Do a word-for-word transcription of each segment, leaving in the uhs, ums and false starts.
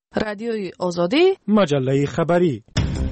رادیوی آزادی، مجله خبری.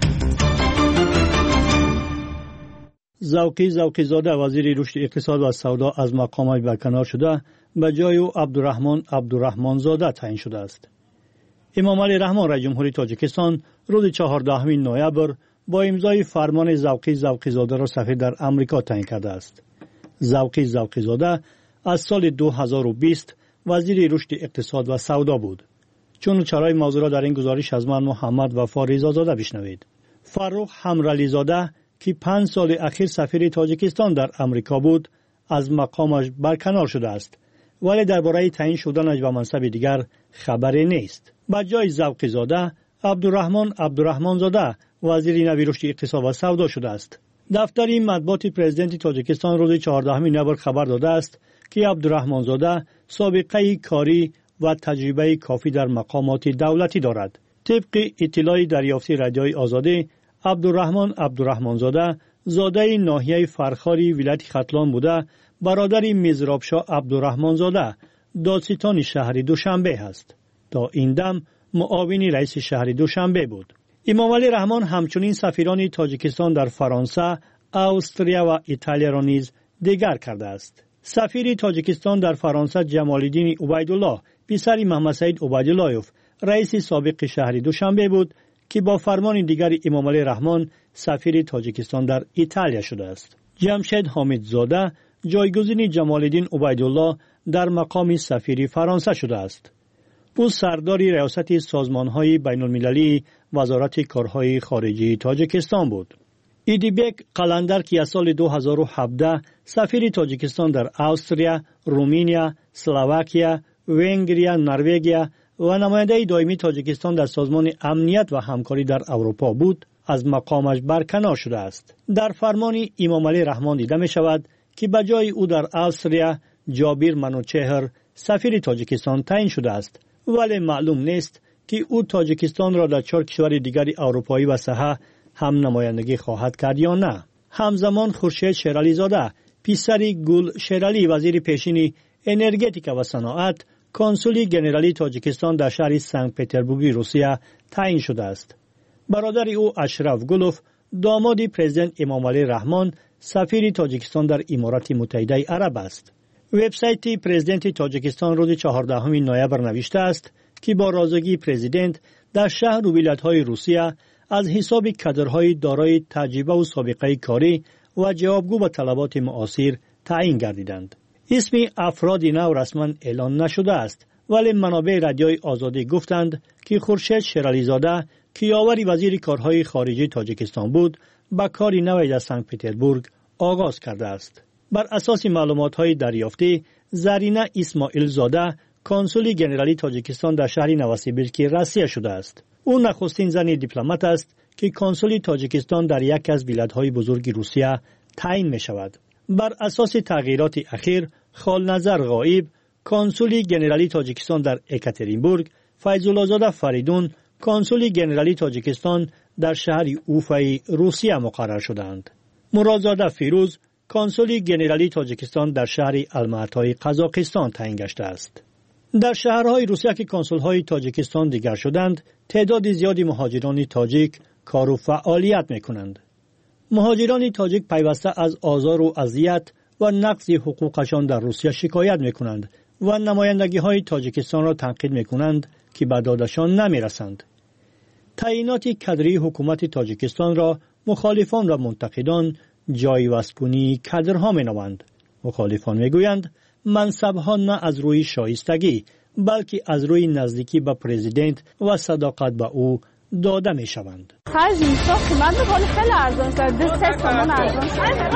ذوقی ذوقی زاده وزیر رشد اقتصاد و سودا از مقامش برکنار شده، به جای او عبدالرحمن عبدالرحمن زاده تعیین شده است. امام علی رحمان رئیس جمهوری تاجیکستان روز چهاردهم نوامبر با امضای فرمان ذوقی ذوقی زاده را سفیر در امریکا تعیین کرده است. ذوقی ذوقی زاده از سال دو هزار و بیست وزیر رشد اقتصاد و سودا بود. چون چرای موضوع را در این گزارش از من محمد وفا رضازاده بشنوید. فرخ حمرعلی زاده که پنج سال اخیر سفیر تاجیکستان در امریکا بود، از مقامش برکنار شده است، ولی درباره تعیین شدنش و منصب دیگر خبری نیست. با جای ذوقی زاده عبدالرحمن عبدالرحمن زاده وزیر نوی رشد اقتصاد و سودا شده است. دفتر مطبوعات پرزیدنت تاجیکستان روز چهاردهم نوامبر خبر داده است که عبدالرحمن زاده سابقه کاری و تجربه کافی در مقامات دولتی دارد. طبق اطلاع دریافتی رادیوی آزادی، عبدالرحمن عبدالرحمن زاده زاده ناحیه فرخاری ولایت ختلان بوده، برادر میزرابشاه عبدالرحمن زاده دادستان شهر دوشنبه است. تا این دم معاون رئیس شهر دوشنبه بود. امام علی رحمان همچنین سفیران تاجیکستان در فرانسه، استرالیا و ایتالیا را نیز دیگر کرده است. سفیر تاجیکستان در فرانسه جمال الدین عبیدالله پسر محمد سعید عبیدالله‌یوف رئیس سابق شهر دوشنبه بود که با فرمان دیگر امام علی رحمان سفیر تاجیکستان در ایتالیا شده است. جمشید حامد زاده جایگزین جمال الدین عبیدالله در مقام سفیر فرانسه شده است. او سردار ریاست سازمان‌های بین‌المللی وزارت کارهای خارجی تاجیکستان بود. ایدیبک قلندر که از سال دو هزار و هفده سفیر تاجیکستان در استرالیا، رومانیا، اسلواکیا، ونگریا، نروژ و نماینده دائمی تاجیکستان در سازمان امنیت و همکاری در اروپا بود، از مقامش برکنار شده است. در فرمان امام علی رحمان دیده می شود که به جای او در استرالیا جابیر منوچهر سفیر تاجیکستان تعیین شده است، ولی معلوم نیست که او تاجیکستان را در چهار کشور دیگر اروپایی و ساحه هم نمایندگی خواهد کرد یا نه. همزمان خورشید شیرعلی زاده پسر گل شیرعلی وزیر پیشین انرژتیک و صنعت کنسولی گنرالی تاجیکستان در شهر سنت پترزبورگ روسیه تعیین شده است. برادر او اشرف گلوف داماد پرزیدنت امام علی رحمان سفیر تاجیکستان در امارات متحده عرب است. وبسایت پرزیدنت تاجیکستان روز چهاردهم نوامبر نوشته است که با رضایت پرزیدنت در شهر و ولایت‌های روسیه از حساب کادرهای دارای تجربه و سابقه کاری و جوابگو به طلبات معاصر تعیین گردیدند. اسم افراد نو رسما اعلان نشده است، ولی منابع رادیوی آزادی گفتند که خورشید شیرعلی زاده که یاور وزیر کارهای خارجی تاجیکستان بود، به کار نوی در سنت پترزبورگ آغاز کرده است. بر اساس معلومات‌های دریافتی، زرینه اسماعیل زاده کنسول گنرالی تاجیکستان در شهر نوسیبیرسک روسیه شده است. او نخستین زن دیپلمات است که کنسول تاجیکستان در یک از ولایت‌های بزرگ روسیه تعیین می شود. بر اساس تغییرات اخیر، خالنظر غایب کنسول گنرالی تاجیکستان در اکاترینبورگ، فیض‌الله زاده فریدون کنسول گنرالی تاجیکستان در شهر اوفای روسیه مقرر شدند. مرادزاده فیروز کنسول گنرالی تاجیکستان در شهر الماتای قزاقستان تعیین گشته است. در شهرهای روسیه که کنسول‌های تاجیکستان دیگر شدند، تعداد زیادی مهاجران تاجیک کار و فعالیت می‌کنند. مهاجران تاجیک پیوسته از آزار و اذیت و نقض حقوقشان در روسیه شکایت می‌کنند و نمایندگی‌های تاجیکستان را تنقید می‌کنند که به دادشان نمی‌رسند. تعیینات کادری حکومت تاجیکستان را مخالفان و منتقدان جای وسپونی کادرها می‌نامند. مخالفان می‌گویند منصب‌ها نه از روی شایستگی بلکه از روی نزدیکی به پرزیدنت و صداقت به او داده می‌شوند. خرج میساخت من به حال خیلی ارزان شد. ده سه تومان ارزان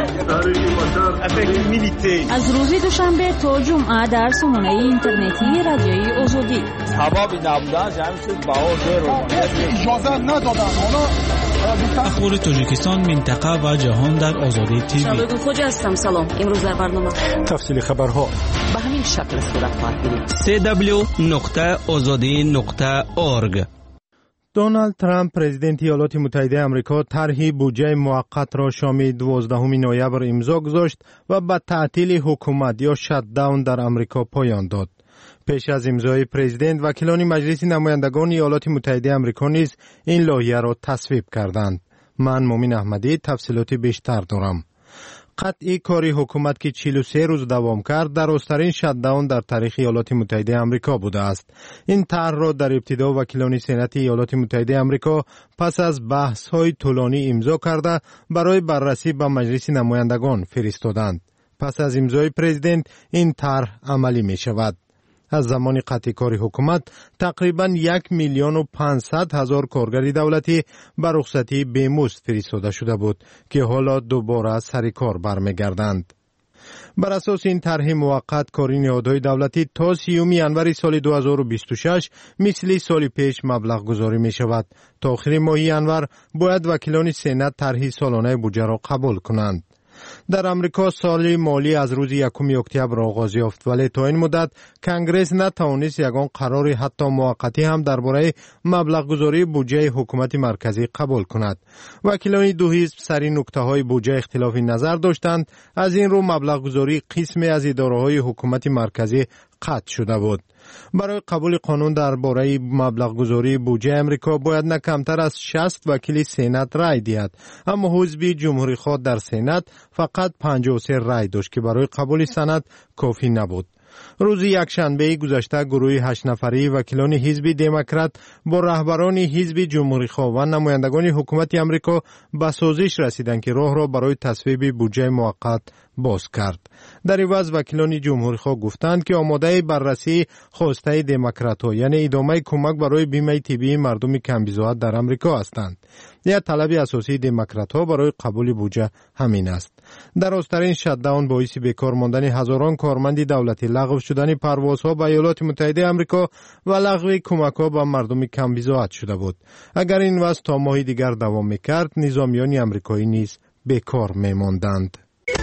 شد. از روز دوشنبه تا جمعه در سامانه اینترنتی رادیوی آزادی. سبب نبودن جمع شد با اجازه ندادن. حالا اخبار تاجیکستان، منطقه و جهان در آزادی تیوی. شبکه خوجا هستم. سلام. امروز در برنامه تفصیل خبرها به همین شکل صورت خواهد گرفت. سی دبلیو نقطه آزادی نقطه اورگ. دونالد ترامپ پرزیدنت ایالات متحده آمریکا طرح بودجه موقت را شام دوازدهم نوامبر امضا گذاشت و به تعطیل حکومت یا شت داون در آمریکا پایان داد. پیش از امضای پرزیدنت، وکیلان مجلس نمایندگان ایالات متحده آمریکا نیز این لایحه را تصویب کردند. من مومن احمدی تفصیلات بیشتر دارم. قطعی کاری حکومت که چهل و سه روز دوام کرد در آسترین شت‌داون در تاریخ ایالات متحده آمریکا بوده است. این طرح را در ابتدا وکیلان سنت ایالات متحده آمریکا پس از بحث‌های طولانی امضا کرده برای بررسی به مجلس نمایندگان فرستادند. پس از امضای پرزیدنت این طرح عملی می شود. از زمان قطعی کاری حکومت تقریباً یک میلیون و پانصد هزار کارگر دولتی به رخصتی بیمزد فرستاده شده بود که حالا دوباره سر کار برمیگردند. بر اساس این طرح موقت کاری نهادهای دولتی تا سیوم ینور سال دو هزار و بیست و شش مثل سال پیش مبلغ گذاری می شود. تا آخر ماه ینور باید وکیلان سنت طرح سالانه بودجه را قبول کنند. در امریکا سال مالی از روز یکم اکتبر آغاز یافت، ولی تا این مدت کنگرس نتوانست یگان قرار حتی موقتی هم درباره مبلغ گذاری بودجه حکومت مرکزی قبول کند. وکیلان دو حزب سر نکته های بودجه اختلاف نظر داشتند. از این رو مبلغ گذاری قسمی از اداره های حکومت مرکزی قطع شده بود. برای قبول قانون درباره مبلغ گذاری بودجه امریکا باید نه کمتر از شصت وکیل سنت رای دهد، اما حزب جمهوری خواه در سنت فقط پنجاه و سه رای داشت که برای قبول سند کافی نبود. روز یکشنبه گذشته گروه هشت نفری وکیلان حزب دموکرات با رهبران حزب جمهوری خواه و نمایندگان حکومت امریکا به سازش رسیدند که راه را برای تصویب بودجه موقت باز کرد. در عوض وکیلان جمهوری خواه گفتند که آماده بررسی خواسته دموکرات‌ها، یعنی ادامه کمک برای بیمه طبی مردم کمبیزاحت در امریکا هستند. یا طلب اساسی دموکرات‌ها برای قبول بودجه همین است. در آسترین شت‌داون باعث بیکار ماندن هزاران کارمند دولتی، لغو شدن پروازها به ایالات متحده آمریکا و لغو کمک‌ها به مردم کمبیزاحت شده بود. اگر این وضع تا ماهی دیگر دوام می‌کرد، نظامیان آمریکایی نیز بیکار می‌ماندند.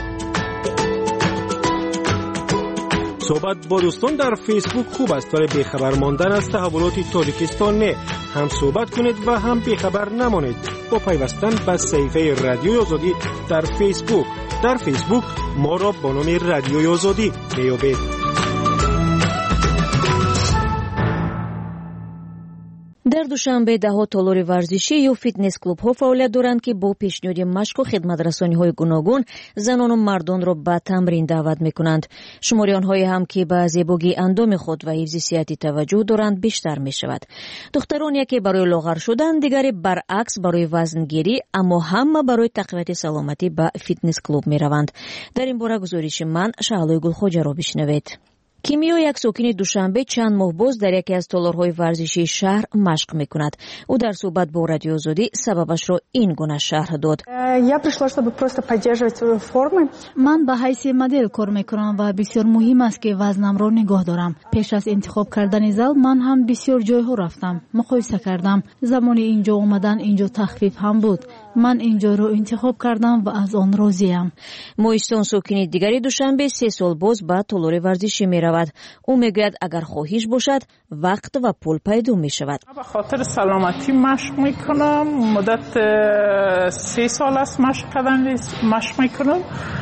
صحبت با دوستان در فیسبوک خوب است، ولی بیخبر ماندن از تحولات تاجیکستان نه. هم صحبت کنید و هم بیخبر نمانید با پیوستن به صفحه رادیوی آزادی در فیسبوک. در فیسبوک ما را با نام رادیوی آزادی بیابید. در دوشنبه ده ها تالار ورزشی یا فیتنس کلوب ها فعالیت دارند که با پیشنهاد مشق و خدمت رسانی های گوناگون زنان و مردان را به تمرین دعوت می کنند. شماری آنهایی هم که به زیبایی اندام خود و حفظ صحت توجه دارند بیشتر می شود. دخترانی که برای لاغر شدن، دیگری برعکس برای وزنگیری، اما همه برای تقویت سلامتی به فیتنس کلوب می روند. در این باره گزارش من شعله گلخوجه را بشنوید. کیمیا یک ساکن دوشنبه چند ماه باز در یکی از تالارهای ورزشی شهر مشق میکند. او در صحبت با رادیو آزادی سببش را این گونه شرح داد. من به حیث مدل کار میکنم و بسیار مهم است که وزنم را نگاه دارم. پیش از انتخاب کردن زل من هم بسیار جایها رفتم، مقایسه کردم. زمان اینجا اومدن اینجا تخفیف هم بود. من اینجا رو انتخاب کردم و از آن راضیم. مویستان ساکن دیگری دوشنبه سه سال باز به تالار ورزشی می رود. او میگوید اگر خواهش باشد وقت و پول پیدا می شود. به خاطر سلامتی مشق میکنم. مدت سه سال است مشق کردن مشق میکنم.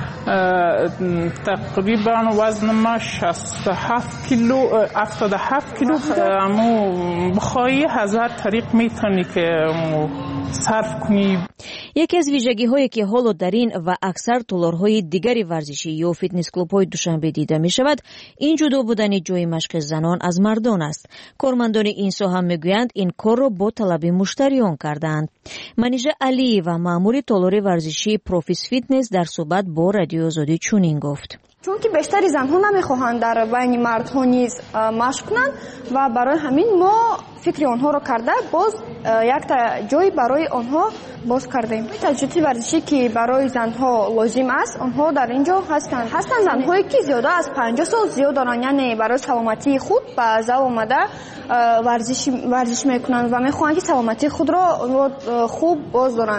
تقریبا وزن ما شصت و هفت کیلو هفتاد و هفت کیلو. اما بخواهی هزار طریق میتونی که صرف کنی. یکی از ویژگی هایی که حالا در این و اکثر تالارهای دیگری ورزشی یا فیتنس کلوب های دوشنبه دیده می شود این جدا بودن جای مشق زنان از مردان است. کارمندان این ساحه هم میگویند این کار را با طلب مشتریان کردند. منیژه علی و مأمور تالار ورزشی پروفیس فیتنس در صحبت با رادیو آزادی چنین گفت. چون که بیشتری زنها نمیخواهند در بین مردها نیز مشق کنند و برای همین ما فکر آنها رو کرده باز یک تا جای برای آنها باز کردیم. تجهیزات ورزشی که برای زنها لازم است آنها در اینجا هستند. هستند زنهایی که زیاده از پنجاه سال زیاد دارند، یعنی برای سلامتی خود به زل آمده ورزش ورزش میکنند و میخواهند که سلامتی خود را خوب باز دارند.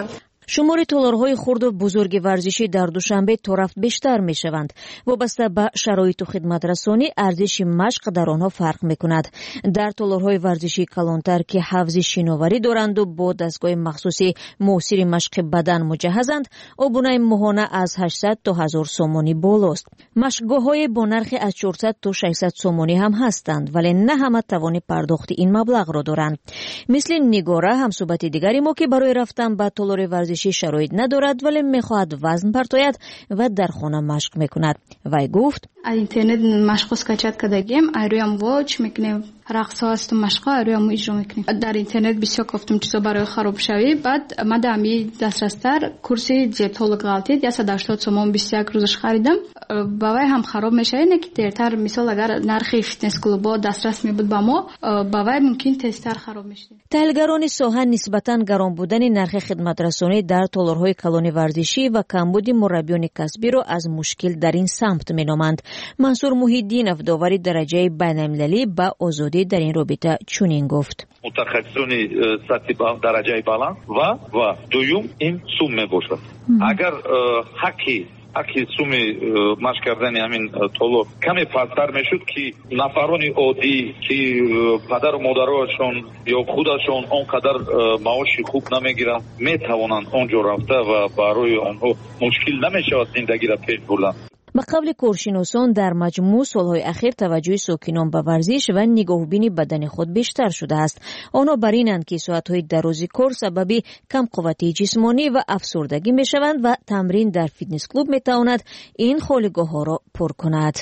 شمار تالارهای خرد و بزرگ ورزشی در دوشنبه تا رفت بیشتر می شوند. وابسته به شرایط و خدمت رسانی ارزش مشق در آنها فرق می کند. در تالارهای ورزشی کلانتر که حوض شناوری دارند و با دستگاه مخصوصی موثر مشق بدن مجهزند، آبونه ماهانه از هشتصد تا هزار سومانی بالاست. مشقگاه‌های با نرخ از چهارصد تا ششصد سومانی هم هستند، ولی نه همه توان پرداخت این مبلغ را دارند. مثل نگاره همصحبت دیگری ما که برای رفتن به تالار ورزشی شرایط ندارد ولی میخواهد وزن پرتاید و در خانه مشق میکند. وی گفت از اینترنت مشق اسکچت کردیم، رویم واچ میکنیم، رقص هاست مشق رویم اجرا میکنیم. در اینترنت بسیار گفتم چیزا برای خراب شوی، بعد من دمی دسترستر کورسی دیتولوگ غلطید صد و هشتاد سوم بیست و یک روزش خریدم. باوی هم خراب میشه نه که دیرتر مثلا اگر نرخ فیتنس کلوبا دسترس می بود با ما، باوی ممکن تستر خراب میشه. تحلیلگران ساحه نسبتاً گران بودن نرخ خدمت رسانی در تالارهای کلان ورزشی و کمبود مربیان کسبی را از مشکل در این سمت مینامند. منصور محیدین افداور درجه بین‌المللی با آزادی در این رابطه چنین گفت: متخصصان سطح درجه بالا و و دوم این سوم میباشد. اگر حقی حقی سوم مشق کردن همین طلو کمی پستر میشد که نفران عادی که پدر و مادرشون یا خودشون اونقدر معاش خوب نمیگیرن میتوانند اونجا رفته و برای آنها مشکل نمیشه زندگی را پیش بردن. به قول کارشناسان در مجموع سالهای اخیر توجه ساکنان به ورزش و نگاهبینی بدن خود بیشتر شده است. آنها بر اینند که ساعتهای درازی کار سبب کم قوتی جسمانی و افسردگی می شوند و تمرین در فیتنس کلوب می تواند این خالگاه ها را پر کند.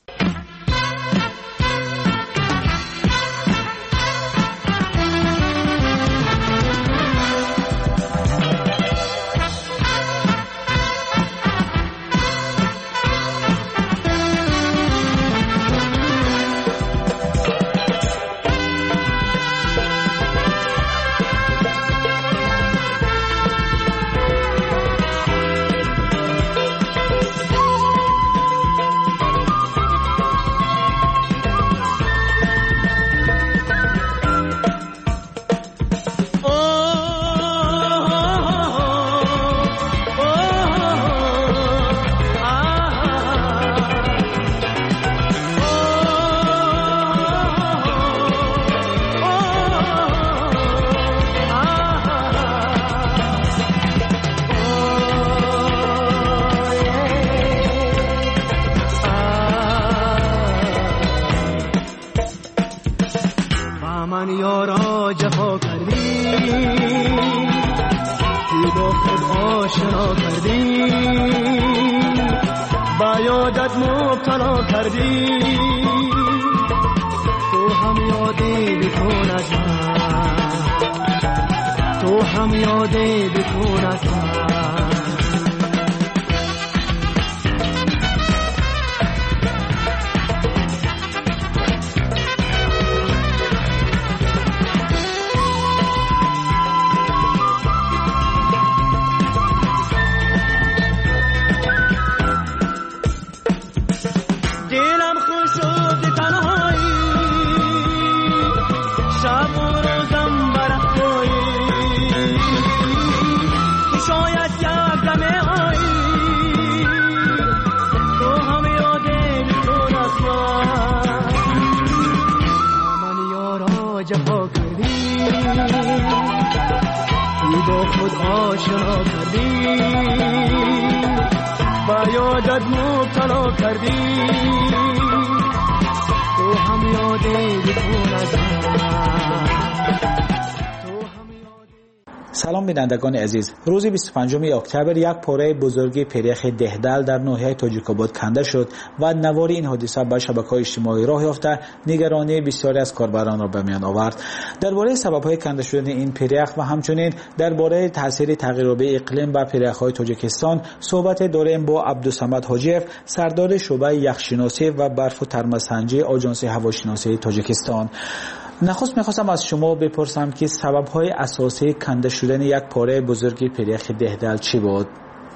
سلام بینندگان عزیز، روز بیست و پنجم اکتبر یک پاره بزرگی پریخ دهدل در ناحیه تاجیک‌آباد کنده شد و نوار این حادثه بر شبکه‌های اجتماعی راه یافته نگرانی بسیاری از کاربران را به میان آورد. درباره سبب‌های کنده شدن این پریخ و همچنین درباره تاثیر تغییرآب اقلیم بر پریخ‌های تاجیکستان صحبت داریم با عبدالصمد حاجیف، سردار شعبه یخشناسی و برف و ترمسنجی آژانس هواشناسی تاجیکستان. نخست میخواستم از شما بپرسم که سبب‌های اساسی کنده شدن یک پاره بزرگی پریخ دهدل چی بود؟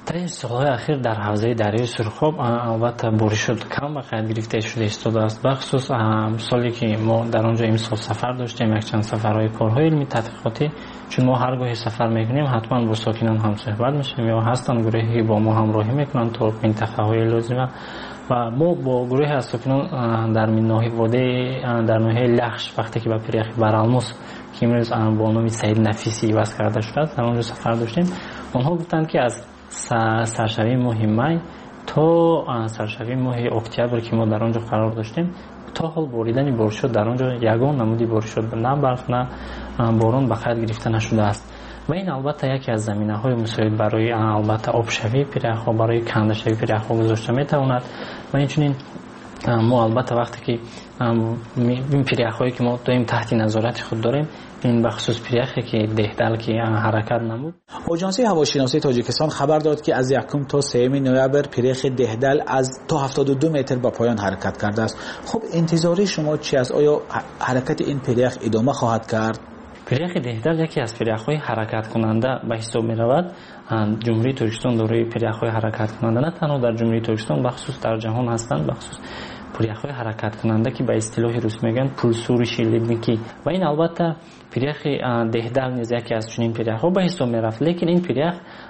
در سالهای اخیر در حوزه دریای سرخاب البته بارشات کم و قید گرفته شده ایستاده است. بخصوص سالی که ما در آنجا امسال سفر داشتیم، یک چند سفرهای کارهای علمی تحقیقاتی، چون ما هر گاهی سفر میکنیم حتما با ساکنان هم صحبت میشیم یا هستن گروهی با ما همراهی میکنن تا منطقه های لازمه و ما با گروه از ساکنان در ناحیه وادی در ناحیه لخش وقتی که به پیریخ برالموس که امروز با نام سید نفیسی وصل کرده شده است در آنجا سفر داشتیم. آنها گفتند که از سرشوی ماه می تا سرشوی ماه اکتبر که ما در آنجا قرار داشتیم تا حال باریدن بارشات در آنجا یگان نمودی بارشات نه برف نه باران به قید گرفته نشده است و این البته یکی از زمینه های مساعد برای البته آبشوی پیرخ ها برای کنده شوی پیرخ ها گذاشته میتواند و اینچنین ما البته وقتی که این پیرخ هایی که ما دائم تحت نظارت خود داریم این بخصوص پیرخی که دهدل که حرکت نمود. آژانس هواشناسی تاجیکستان خبر داد که از یکم تا سوم نوامبر پیرخ دهدل از تا هفتاد و دو متر به پایان حرکت کرده است. خب انتظاری شما چی است؟ آیا حرکت این پیرخ ادامه خواهد کرد؟ پیرخ دهدل یکی از پیرخ‌های حرکت کننده به حساب می‌رود. جمهوری ترکستان دارای پیرخ‌های حرکت کننده نه تنها در جمهوری ترکستان بخصوص در جهان هستند، بخصوص پیرخ‌های حرکت کننده که به اصطلاح روس میگن پولسور شیلیدنیکی و این البته پیرخ دهدل نیز یکی از چنین پیرخ‌ها به حساب می‌رفت. لیکن این پیرخ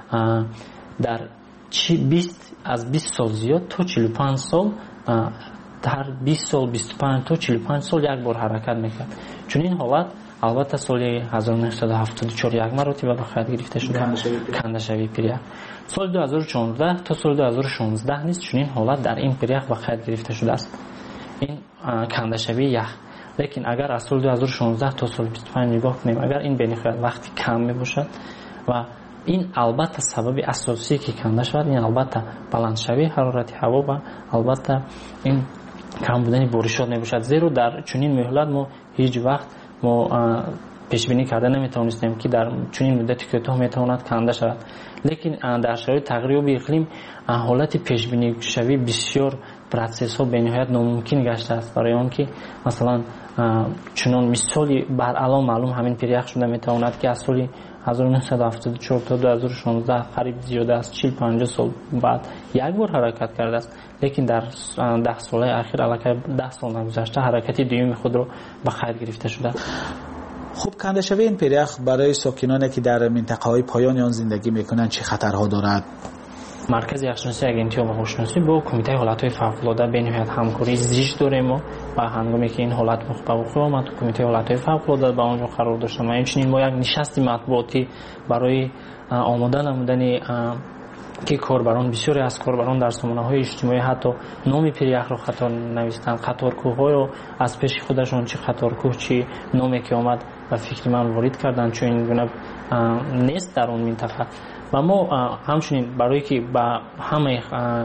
در بیست از بیست سال زیاد تا چهل و پنج سال در بیست سال بیست و پنج تا چهل و پنج سال یک بار حرکت می‌کرد. چون این حالت البته سال هزار و نهصد و هفتاد و چهار یک مرتبه به قید گرفته شده کنده شوی پیرخ. سال دو هزار و چهارده تا سال دو هزار و شانزده نیز چنین حالت در این پیرخ به قید گرفته شده است، این کنده شوی یخ. لیکن اگر از سال دو هزار و شانزده تا سال بیست و پنج نگاه کنیم اگر این بنخواهد وقتی کم می باشد و این البته سبب اساسی که کنده شود این البته بلند شوی حرارت هوا و البته این کم بودن بارشات می باشد، زیرا در چنین مهلت ما هیچ وقت ما پیش بینی کرده نمیتونستیم که در چنین مدتی کوتاه میتواند کنده شود. لیکن در شرایط تغییر اقلیم حالت پیش بینی شوی بسیار پروسس ها به نهایت ناممکن گشته است، برای آن که مثلا چنان مثالی بر الان معلوم همین پیرخ شده میتواند که از سال هزار و نهصد و هفتاد و چهار تا دو هزار و شانزده قریب زیاده است چهل پنجاه سال بعد یک بار حرکت کرده است، لیکن در ده سال اخیر علاوه ده سال نگذشته حرکتی دوم خود را به قید گرفته شده. خب کنده شوی این پیرخ برای ساکنانی که در منطقه های پایان آن زندگی میکنند چه خطرها دارد؟ مرکز یخشناسی اگنتی آب و هواشناسی با کمیته حالت‌های فوق‌العاده به نهایت همکاری زیست داریم و هنگامی که این حالت به وقوع آمد کمیته حالت‌های فوق‌العاده با آنجا قرار داشتم و همچنین ما یک نشست مطبوعاتی برای آماده نمودن که کاربران بسیاری از کاربران در سامانه‌های اجتماعی حتی نام پیرخ را خطا نوشتند، قطارکوه‌ها را از پیش خودشون چه قطارکوه چی نامی که آمد و فکر من وارد کردند چون این گونه نیست در اون منطقه و ما همچنین برای که با همه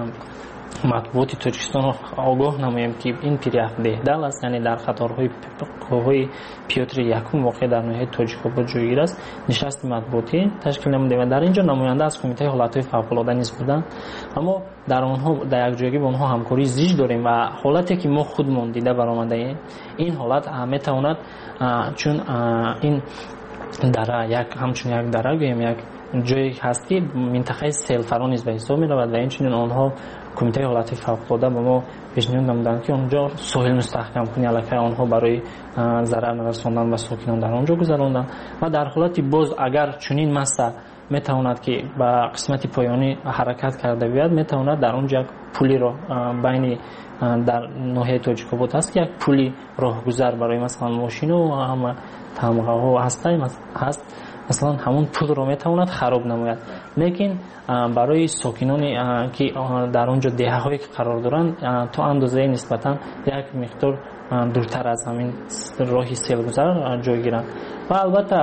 مطبوعات تاجیکستان آگاه نماییم که این پیرخ دهدل است، یعنی در خطرهای کوههای پیوتر یکم واقع در ناحیه تاجیک‌آباد جایگیر است، نشست مطبوعاتی تشکیل نموده و در اینجا نماینده از کمیته حالت‌های فوق‌العاده نیز بودند. اما در آنها در یک جایگی با آنها همکاری زیست داریم و حالتی که ما خودمون دیده برآمده ایم این حالت میتواند چون این دره یک همچون یک دره گویم یک جایی هست که منطقه سیل فرانیز به حساب می رود و اینچنین آنها کمیته حالت فوق‌العاده به ما پیشنهاد نمودند که اونجا ساحل مستحکم کنی علاقه آنها برای ضرر نرساندن به ساکنان در آنجا گذراندند و در حالتی باز اگر چنین مسئله میتواند که به قسمت پایانی حرکت کرده بیاد میتواند در اونجا یک پلی را بین در ناحیه تاجیک‌آباد هست که یک پلی راهگذر برای مثلا ماشین و هم تمغه ها هست مثلا همون پول رو میتواند خراب نماید، لیکن برای ساکنانی که در اونجا دهه هایی که قرار دارند تا اندازه نسبتا یک مقدار دورتر از همین راهی سیلگذر جای گیرند و البته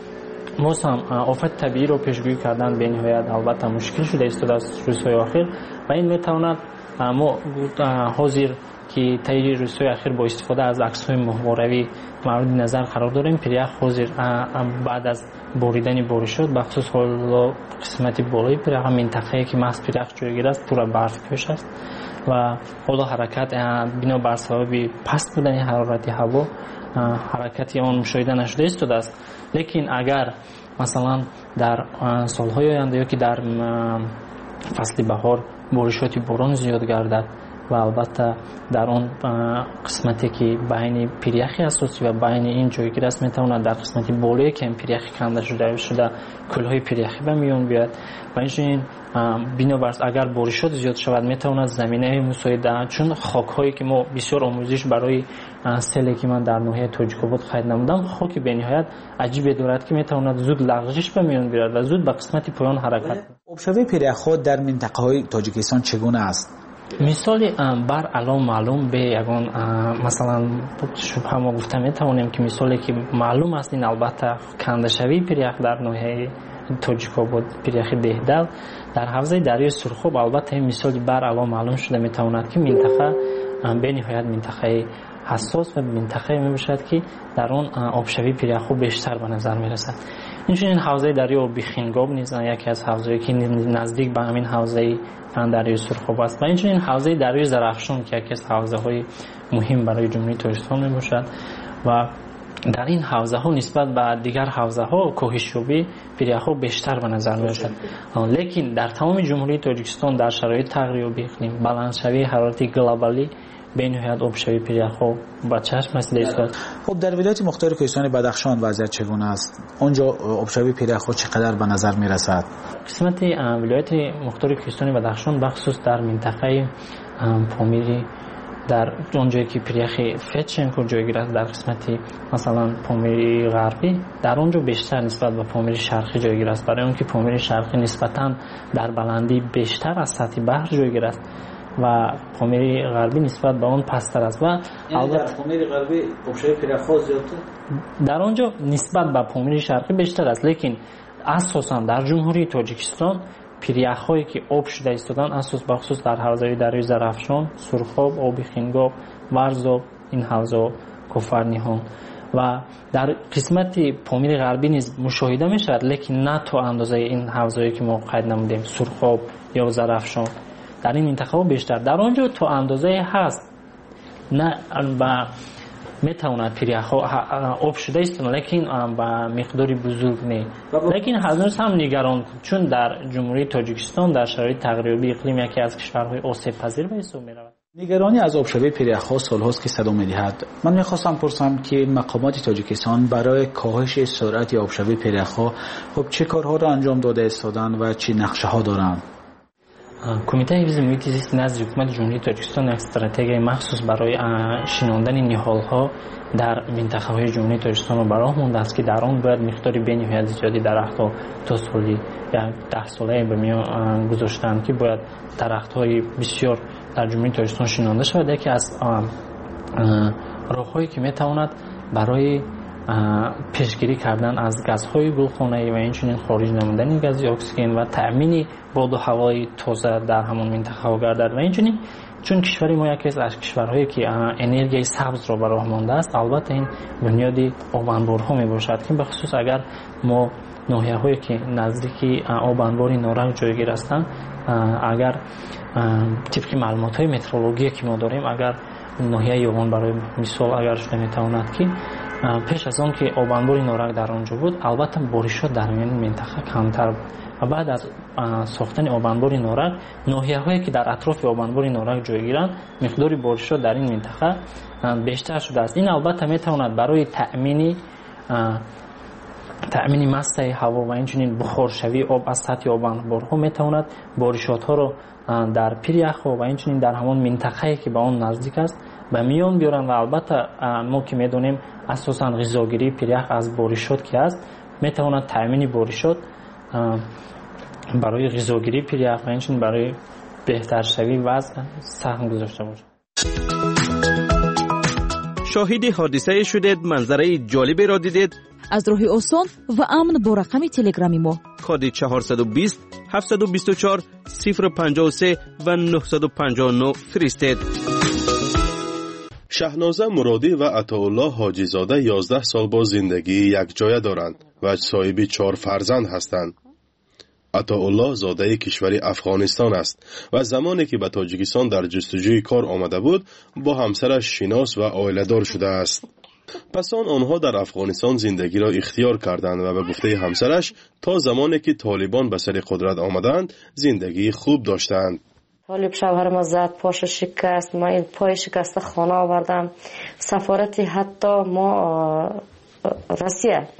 ما هم آفت طبیعی رو پیشگویی کردن به نهایت البته مشکل شده است در روزهای اخیر و این میتواند ما حاضر که طی روزهای اخیر با استفاده از عکس‌های ماهواره‌ای مورد نظر قرار داریم پیرخ حاضر بعد از باریدن بارشات بخصوص حالا قسمت بالای پیرخ منطقه‌ای که محض پیرخ جایگیر است پر برف پوش است و حالا حرکت بنا بر سبب پست بودن حرارت هوا حرکتی آن مشاهده نشده است است لیکن اگر مثلا در سالهای آینده یا که در فصل بهار بارشات باران زیاد گردد و البته در آن قسمتی که بین پیریخی اساسی و بین این جایگیر است میتواند در قسمتی بالایی که این پیریخی کنده شده شده کلهای پیریخی به میان بیاد و این بنابر اگر بارشات زیاد شود میتواند زمینه مساعده، چون خاک‌هایی که ما بسیار آموزش برای سیلی که من در ناحیه تاجیک‌آباد خرید نمودم، خاک به نهایت عجیب دارد که میتواند زود لغزش به میان بیارد و زود به قسمت پایان حرکت کند. آبشوی پیریخ‌ها در منطقه‌های تاجیکستان چگونه است؟ مثال بر الان معلوم به یگان مثلا شبه ما گفته میتوانیم که مثالی که معلوم است این البته کنده شوی پیریخ در ناحیه تاجیک‌آباد پیریخ دهدل در حوزه دریای سرخاب، البته این مثالی بر الان معلوم شده میتواند که منطقه به نهایت منطقه حساس و منطقه می باشد که در آن آبشوی پیریخ بیشتر به نظر میرسد. این حوزه دریای آبی خنگاب نیز یکی از حوزه‌ای که نزدیک به همین حوزه دریای سرخاب است و این حوزه دریای زرافشان که یکی از حوزه‌های مهم برای جمهوری تاجیکستان می باشد و در این حوزه ها نسبت به دیگر حوزه ها کاهشیابی پیریخ ها بیشتر به نظر می رسد. لیکن در تمام جمهوری تاجیکستان در شرایط تغییر اقلیم، بلندشوی حرارت گلوبالی به نهایت آبشوی پیریخ ها با چشم است ایستاد. خب در ولایت مختار کوهستانی بدخشان وضعیت چگونه است؟ اونجا آبشوی پیریخ ها چقدر به نظر می رسد؟ قسمت ولایت مختار کوهستانی بدخشان بخصوص در منطقه پامیری در اونجایی که پیریخ فتشنکو جایگیر است، در قسمتی مثلا پامیری غربی در اونجا بیشتر نسبت به پامیری شرقی جایگیر است، برای اون که پامیری شرقی نسبتاً در بلندی بیشتر از سطح بحر جایگیر است و پامیری غربی نسبت به اون پستر است و البته در پامیری غربی آبشوی پیریخ ها زیادتر در اونجا نسبت به پامیری شرقی بیشتر است، لیکن اساساً در جمهوری تاجیکستان پیریخ هایی که آب شده ایستادن اساس به خصوص در حوزه دریای زرافشان، سرخاب، آبی خنگاب، ورزاب، این حوزه کوفرنیهان و در قسمت پامیر غربی نیز مشاهده می شود، لیکن نه تو اندازه این حوزه‌ای که ما قید نمودیم سرخاب یا زرافشان. در این منطقه ها بیشتر در آنجا تو اندازه هست نه و میتواند پیریخ ها آب شده است، لیکن با مقداری بزرگ نه. لیکن هنوز هم نگران، چون در جمهوری تاجیکستان در شرایط تغییری اقلیم یکی از کشورهای آسیب پذیر به حساب میرود. نگرانی از آبشوی پیریخ ها سالهاست که صدا میدهد. من میخواستم پرسم که مقامات تاجیکستان برای کاهش سرعت آبشوی پیریخ ها خب چه کارها را انجام داده ایستادند و چه نقشه ها دارند؟ کمیته حفظ محیط زیست نزد حکومت جمهوری تاجیکستان یک استراتژی مخصوص برای شناندن نهال‌ها در منطقه‌های جمهوری تاجیکستان را براه مانده است که در آن باید مقداری به نهایت زیادی درخت‌ها تا سالی یا ده ساله به میان گذاشتند که باید درخت‌های بسیار در جمهوری تاجیکستان شنانده شود. یکی از راه‌هایی که می‌تواند برای پیشگیری کردن از گازهای گلخانه‌ای و اینچنین خارج نمودن گاز اکسیژن و تأمین باد و هوای تازه در همون منطقه ها گردد و اینچنین چون کشور ما یکی از کشورهایی که انرژی سبز را به راه مانده است، البته این بنیادی آب انبارها می باشد که به خصوص اگر ما ناحیه‌هایی که نزدیکی آب انبار نارنج جایگیر هستند، اگر طبق معلومات‌های مترولوژی که ما داریم اگر ناحیه یوان برای مثال اگر شده میتواند که پیش از آن که آب انبار نارنج در آنجا بود، البته بارشات در این منطقه کمتر بود و بعد از ساختن آب انبار نارنج ناحیه‌هایی که در اطراف آب انبار نارنج جایگیرند مقدار بارشات در این منطقه بیشتر شده است. این البته میتواند برای تأمین تأمین مسطح هوا و اینچنین بخار شوی آب از سطح آب انبارها میتواند بارشات‌ها را در پیریخ و اینچنین در همون منطقه‌ای که به آن نزدیک است به میان بیارن و البته ما که میدونیم اساساً غذاگیری پیریخ از بارشات که است میتواند تأمین بارشات برای غذاگیری پیریخ و اینچنین برای بهتر شوی وضع سهم گذاشته باشد. شاهد حادثه شدید، منظره جالبی را دیدید؟ از راه آسان و امن با رقم تلگرامی ما کد چهارصد و بیست هفتصد و بیست و چهار صفر پنجاه و سه و نهصد و پنجاه و نه فرستید. شهنازه مرادی و عطاالله حاجی زاده یازده سال با زندگی یک جایه دارند و صاحب چهار فرزند هستند. عطاالله زاده کشور افغانستان است و زمانی که به تاجیکستان در جستجوی کار آمده بود با همسرش شناس و عائله دار شده است. پس آن آنها در افغانستان زندگی را اختیار کردند و به گفته همسرش تا زمانی که طالبان به سر قدرت آمدند زندگی خوب داشتند. طالب شوهر ما زد، پاش شکست، ما این پای شکست خانه آوردم. سفارتی حتی ما روسیه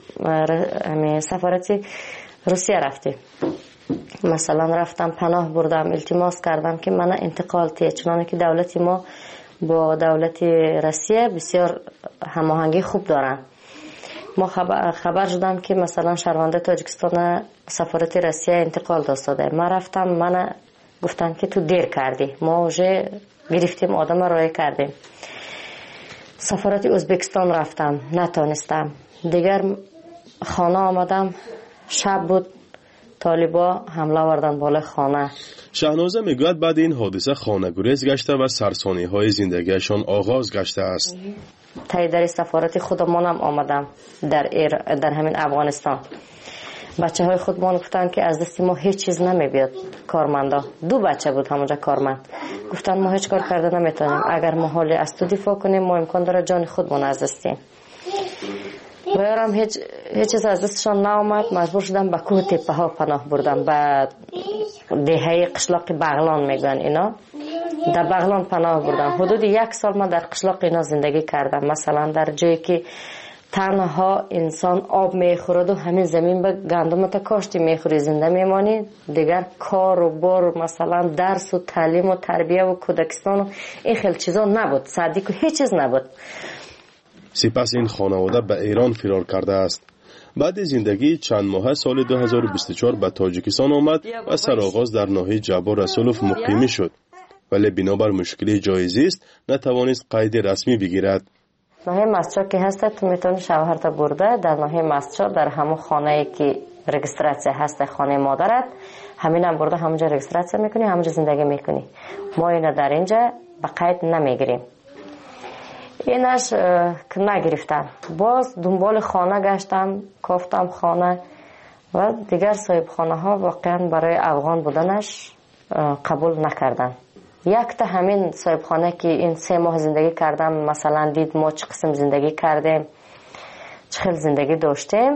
سفارتی روسیه رفتیم، مثلا رفتم پناه بردم، التماس کردم که من انتقال تیه، چنانه که دولتی ما با دولت روسیه بسیار هماهنگی خوب دارن. ما خبر, خبر شدم که مثلا شهرونده تاجیکستان سفارت روسیه انتقال داده. من رفتم، من گفتن که تو دیر کردی، ما اوجه گرفتیم آدم رای کردیم. سفارت ازبکستان رفتم، نتانستم. دیگر خانه آمدم، شب بود، طالبا حمله آوردن بالا خانه. شهنازه میگوید بعد این حادثه خانه گریز گشته و سرسانی های زندگیشان آغاز گشته است. تای در سفارت خودمانم آمدم در ایر در همین افغانستان. بچه های خودمان گفتن که از دست ما هیچ چیز نمیبیاد. کارمندا دو بچه بود همونجا کارمند، گفتن ما هیچ کار کرده نمیتونیم، اگر ما حالی از تو دفاع کنیم ما امکان داره جان خودمون از دستیم. و یارم هیچ هیچ چیز از دستشان نامد، مجبور شدم به کوه تپه ها پناه بردم، به دهه قشلاق بغلان میگن اینا، در بغلان پناه بردم. حدود یک سال من در قشلاق اینا زندگی کردم، مثلا در جایی که تنها انسان آب میخورد و همین زمین به گندم تا کاشتی میخوری زنده میمانی، دیگر کار و بار مثلا درس و تعلیم و تربیه و کودکستان و این خیلی چیزا نبود، صدیق و هیچ چیز نبود. سپس این خانواده به ایران فرار کرده است. بعد زندگی چند ماه سال دو هزار و بیست و چهار به تاجیکستان آمد و سرآغاز در ناحیه جبار رسولوف مقیمی شد، ولی بنابر مشکلی جایزی است نتوانست قید رسمی بگیرد. ناحیه مسجد که هست تو میتونی شوهر تا برده در ناحیه مسجد در همون خانه‌ای که رجیستراسیون هست، خانه مادرت، همین هم برده همونجا رجیستراسیون میکنی، همونجا زندگی میکنی. ما اینا در اینجا به قید نمیگیریم. اینش که نگرفتم، باز دنبال خانه گشتم، کافتم خانه و دیگر صاحب خانه ها واقعا برای افغان بودنش قبول نکردن. یک تا همین صاحب خانه که این سه ماه زندگی کردم مثلا دید ما چه قسم زندگی کردیم، چه خیلی زندگی داشتیم،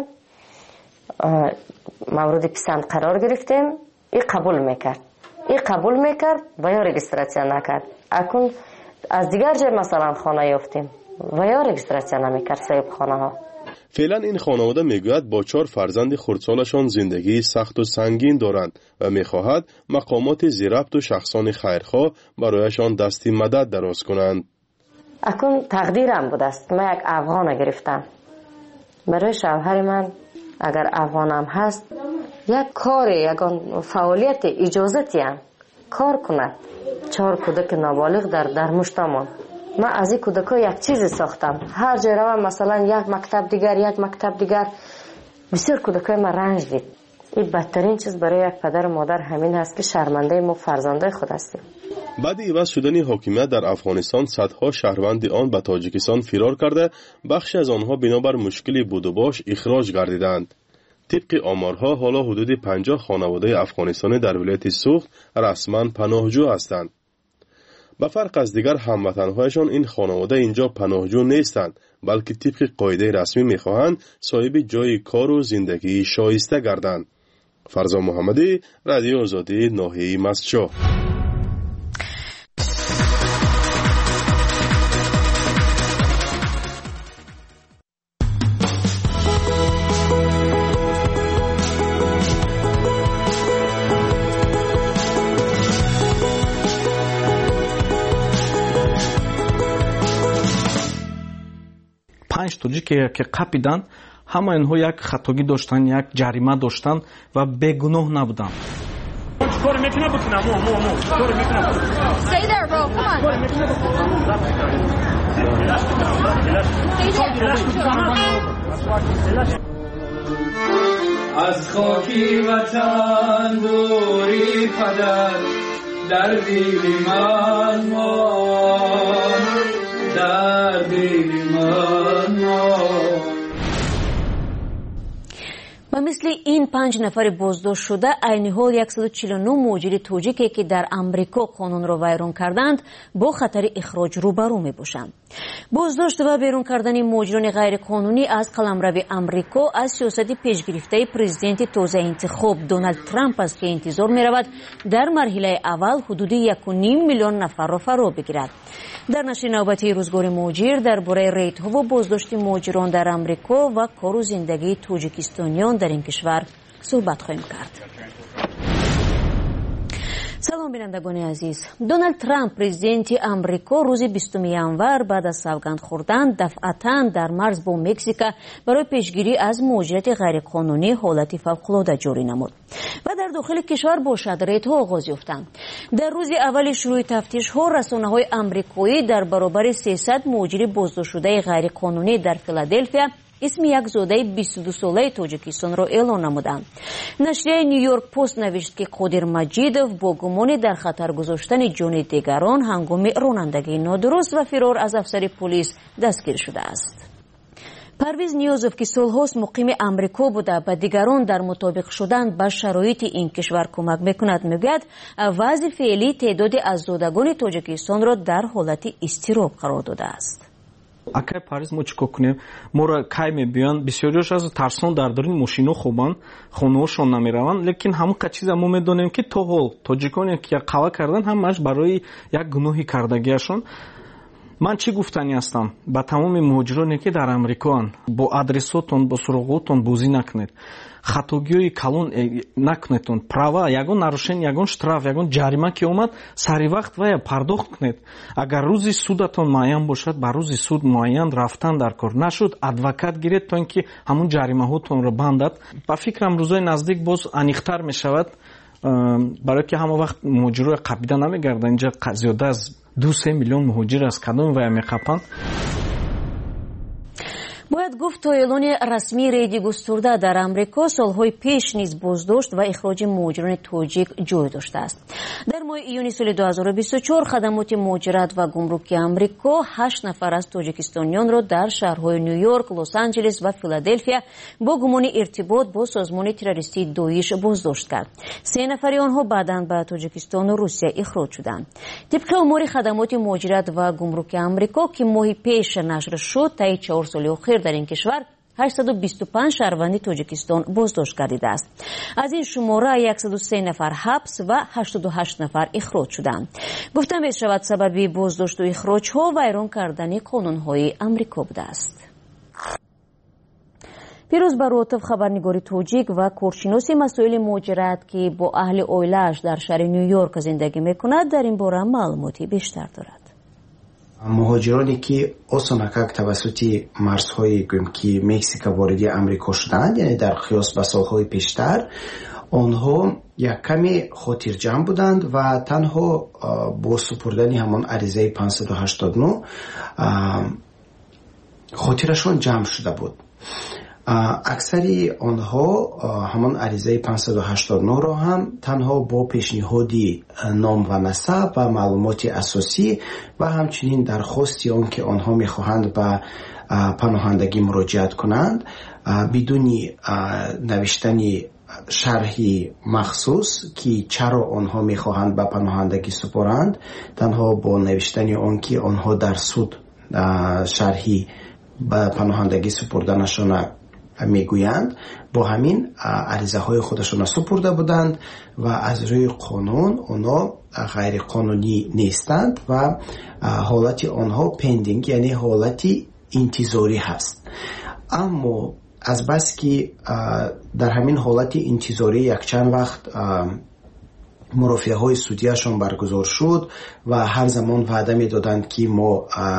مورد پسند قرار گرفتیم، این قبول میکرد این قبول میکرد و یا رجیستراسیون نکرد. اکنون از دیگر جای مثلا خانه یافتیم و یا رجیستراسیون نمیکرد صاحب خانه ها. فعلا این خانواده میگوید با چهار فرزند خردسالشان زندگی سخت و سنگین دارند و میخواهد مقامات ذی‌ربط و شخصان خیرخواه برایشان دستی مدد دراز کنند. اکنون تقدیرم بود است، من یک افغان گرفتم برای شوهر من، اگر افغانم هست یک کار، یک فعالیت اجازتی هم کار کند. چهار کودک نابالغ در در مشتمان، من از این کودکا یک چیزی ساختم، هر جای روم مثلا یک مکتب دیگر یک مکتب دیگر، بسیار کودکای من رنج دید. این بدترین چیز برای یک پدر و مادر همین هست که شرمنده ما فرزندای خود هستیم. بعد عوض شدن حاکمیت در افغانستان صدها شهروند آن به تاجیکستان فرار کرده، بخشی از آنها بنابر مشکلی بود و باش اخراج گردیدند. طبق آمارها حالا حدود پنجاه خانواده افغانستانی در ولایت سوخت رسما پناهجو هستند. به فرق از دیگر هموطنهایشان این خانواده اینجا پناهجو نیستند، بلکه طبق قاعده رسمی میخواهند صاحب جای کار و زندگی شایسته گردند. فرزا محمدی، رادیو آزادی، ناحیه مسجد. پنج توجی که که قپیدن، همه اینها یک خطاگی داشتن، یک جریمه داشتن و بیگناه نبودن. کار میکنه بکنه مو مو مو کار میکنه. Stay there bro, come on. از خاکی وطن دوری پدر در دل من مان، در دل من مان. و مثل این پنج نفر بازداشت شده عین حال صد و چهل و نه مهاجر توجیکی که در امریکا قانون را ویران کردند با خطر اخراج روبرو می باشند. بازداشت و بیرون کردن مهاجران غیرقانونی از قلمرو آمریکا از سیاست پیشگرفته پرزیدنت تازه انتخاب دونالد ترامپ است که انتظار می رود در مرحله اول حدود یک و نیم میلیون نفر را فرا بگیرد. در نشر نوبتی روزگار مهاجر درباره ریت‌ها و بازداشت مهاجران در آمریکا و کار و زندگی تاجیکستانیان در این کشور صحبت خواهیم کرد. سلام بینندگان عزیز. دونالد ترامپ پرزیدنت آمریکا روز بیستم ژانویه بعد از سوگند خوردن دفعتاً در مرز با مکزیک برای پیشگیری از مهاجرت غیرقانونی حالت فوق‌العاده جاری نمود و در داخل کشور با ریت‌ها آغاز یافتند. در روز اول شروع تفتیش‌ها رسانه‌های آمریکایی در برابر سیصد مهاجر بازداشت شده غیرقانونی در فیلادلفیا اسم یک زاده بیست و دو ساله تاجیکستان را اعلام نمودند. نشریه نیویورک پست نوشت که قادر مجیدوف با گمان در خطر گذاشتن جان دیگران هنگام رانندگی نادرست و فرار از افسر پلیس دستگیر شده است. پرویز نیازوف که سالهاست مقیم آمریکا بوده به دیگران در مطابق شدن با شرایط این کشور کمک میکند میگوید وضع فعلی تعداد از زادگان تاجیکستان را در حالت اضطراب قرار داده است. акай париз мо чикор кунем моро кай мебиёнд бисёриёш аз тарсон дар даруни мошино хобанд хонаҳошон намераванд лекин ҳамон ка чиза мо медонем ки то ҳол тоҷиконе ки қава кардан ҳамааш барои як гуноҳи кардагиашон ман чӣ гуфтанӣ ҳастам ба тамоми муҳоҷироне ки дар амрикоанд бо адресотон бо суроғотон бозӣ накунед хатогиҳои калон накунедтон права ягон нарушени ягон штраф ягон ҷарима ки омад сари вақт вая пардохт кунед агар рӯзи судатон муайян бошад ба рӯзи суд муайян рафтан дар кор нашуд адвокат гиред то ин ки ҳамон ҷаримаҳотонро бандад ба фикрам рӯзои наздик боз аниқтар мешавад барое ки ҳама вақт муҳоҷирои қабида намегарданд инҷа зиёда аз ду се миллион муҳоҷир аз кадоми вая меқапанд. باید گفت تا اعلان رسمی ریدی گسترده در آمریکا سالهای پیش نیز بازداشت و اخراج مهاجران تاجیک جای داشته است. در ماه ایون سال دو هزار و بیست و چهار خدمات مهاجرت و گمرکی آمریکا هشت نفر از تاجیکستانیان را در شهرهای نیویورک، لس آنجلس و فیلادلفیا با گمان ارتباط با سازمان تروریستی داعش بازداشت کرد. سه نفر آنها بعداً به تاجیکستان و روسیه اخراج شدند. طبق امور خدمات مهاجرت و گمرک آمریکا که ماه پیش نشر شد تا چهار سال اخیر در این کشور هشتصد و بیست و پنج شهروند تاجیکستان بازداشت گردیده است. از این شماره صد و سه نفر حبس و هشتاد و هشت نفر اخراج شدند. گفتم می شود سبب بازداشت و اخراج ها ویران کردن قانون های آمریکا بوده است. پیروز براتف خبرنگاری تاجیک و کارشناس مسائل مهاجرت که با اهل اویلش در شهر نیویورک زندگی میکند در این باره معلوماتی بیشتر دارد. مهاجرانی که осонакак тавассути марзҳои гӯем ки Мексика вориди амрико шуданд яъне дар қиёс ба солҳои пештар онҳо як каме хотирҷамъ буданд ва танҳо бо супурдани ҳамон аризаи панҷсаду ҳаштод и нӯ хотирашон ҷамъ шуда буд. аксари онҳо ҳамон аризаи панҷсаду ҳаштод и нӯ-ро ҳам танҳо бо пешниҳоди ном ва насаб ва маълумоти асосӣ ва ҳамчунин дархости он ки онҳо мехоҳанд ба паноҳандагӣ муроҷиат кунанд бидуни навиштани шарҳи махсус ки чаро онҳо мехоҳанд ба паноҳандагӣ супоранд танҳо бо навиштани он ки онҳо дар суд шарҳи ба паноҳандагӣ супурданашона میگویند با همین عریضه های خودشون سپرده بودند و از روی قانون اونا غیر قانونی نیستند و حالت آنها پندینگ یعنی حالت انتظاری هست. اما از بس که در همین حالت انتظاری یک چند وقت مرافعه های سودیشون برگزار شد و هر زمان وعده می دادند که ما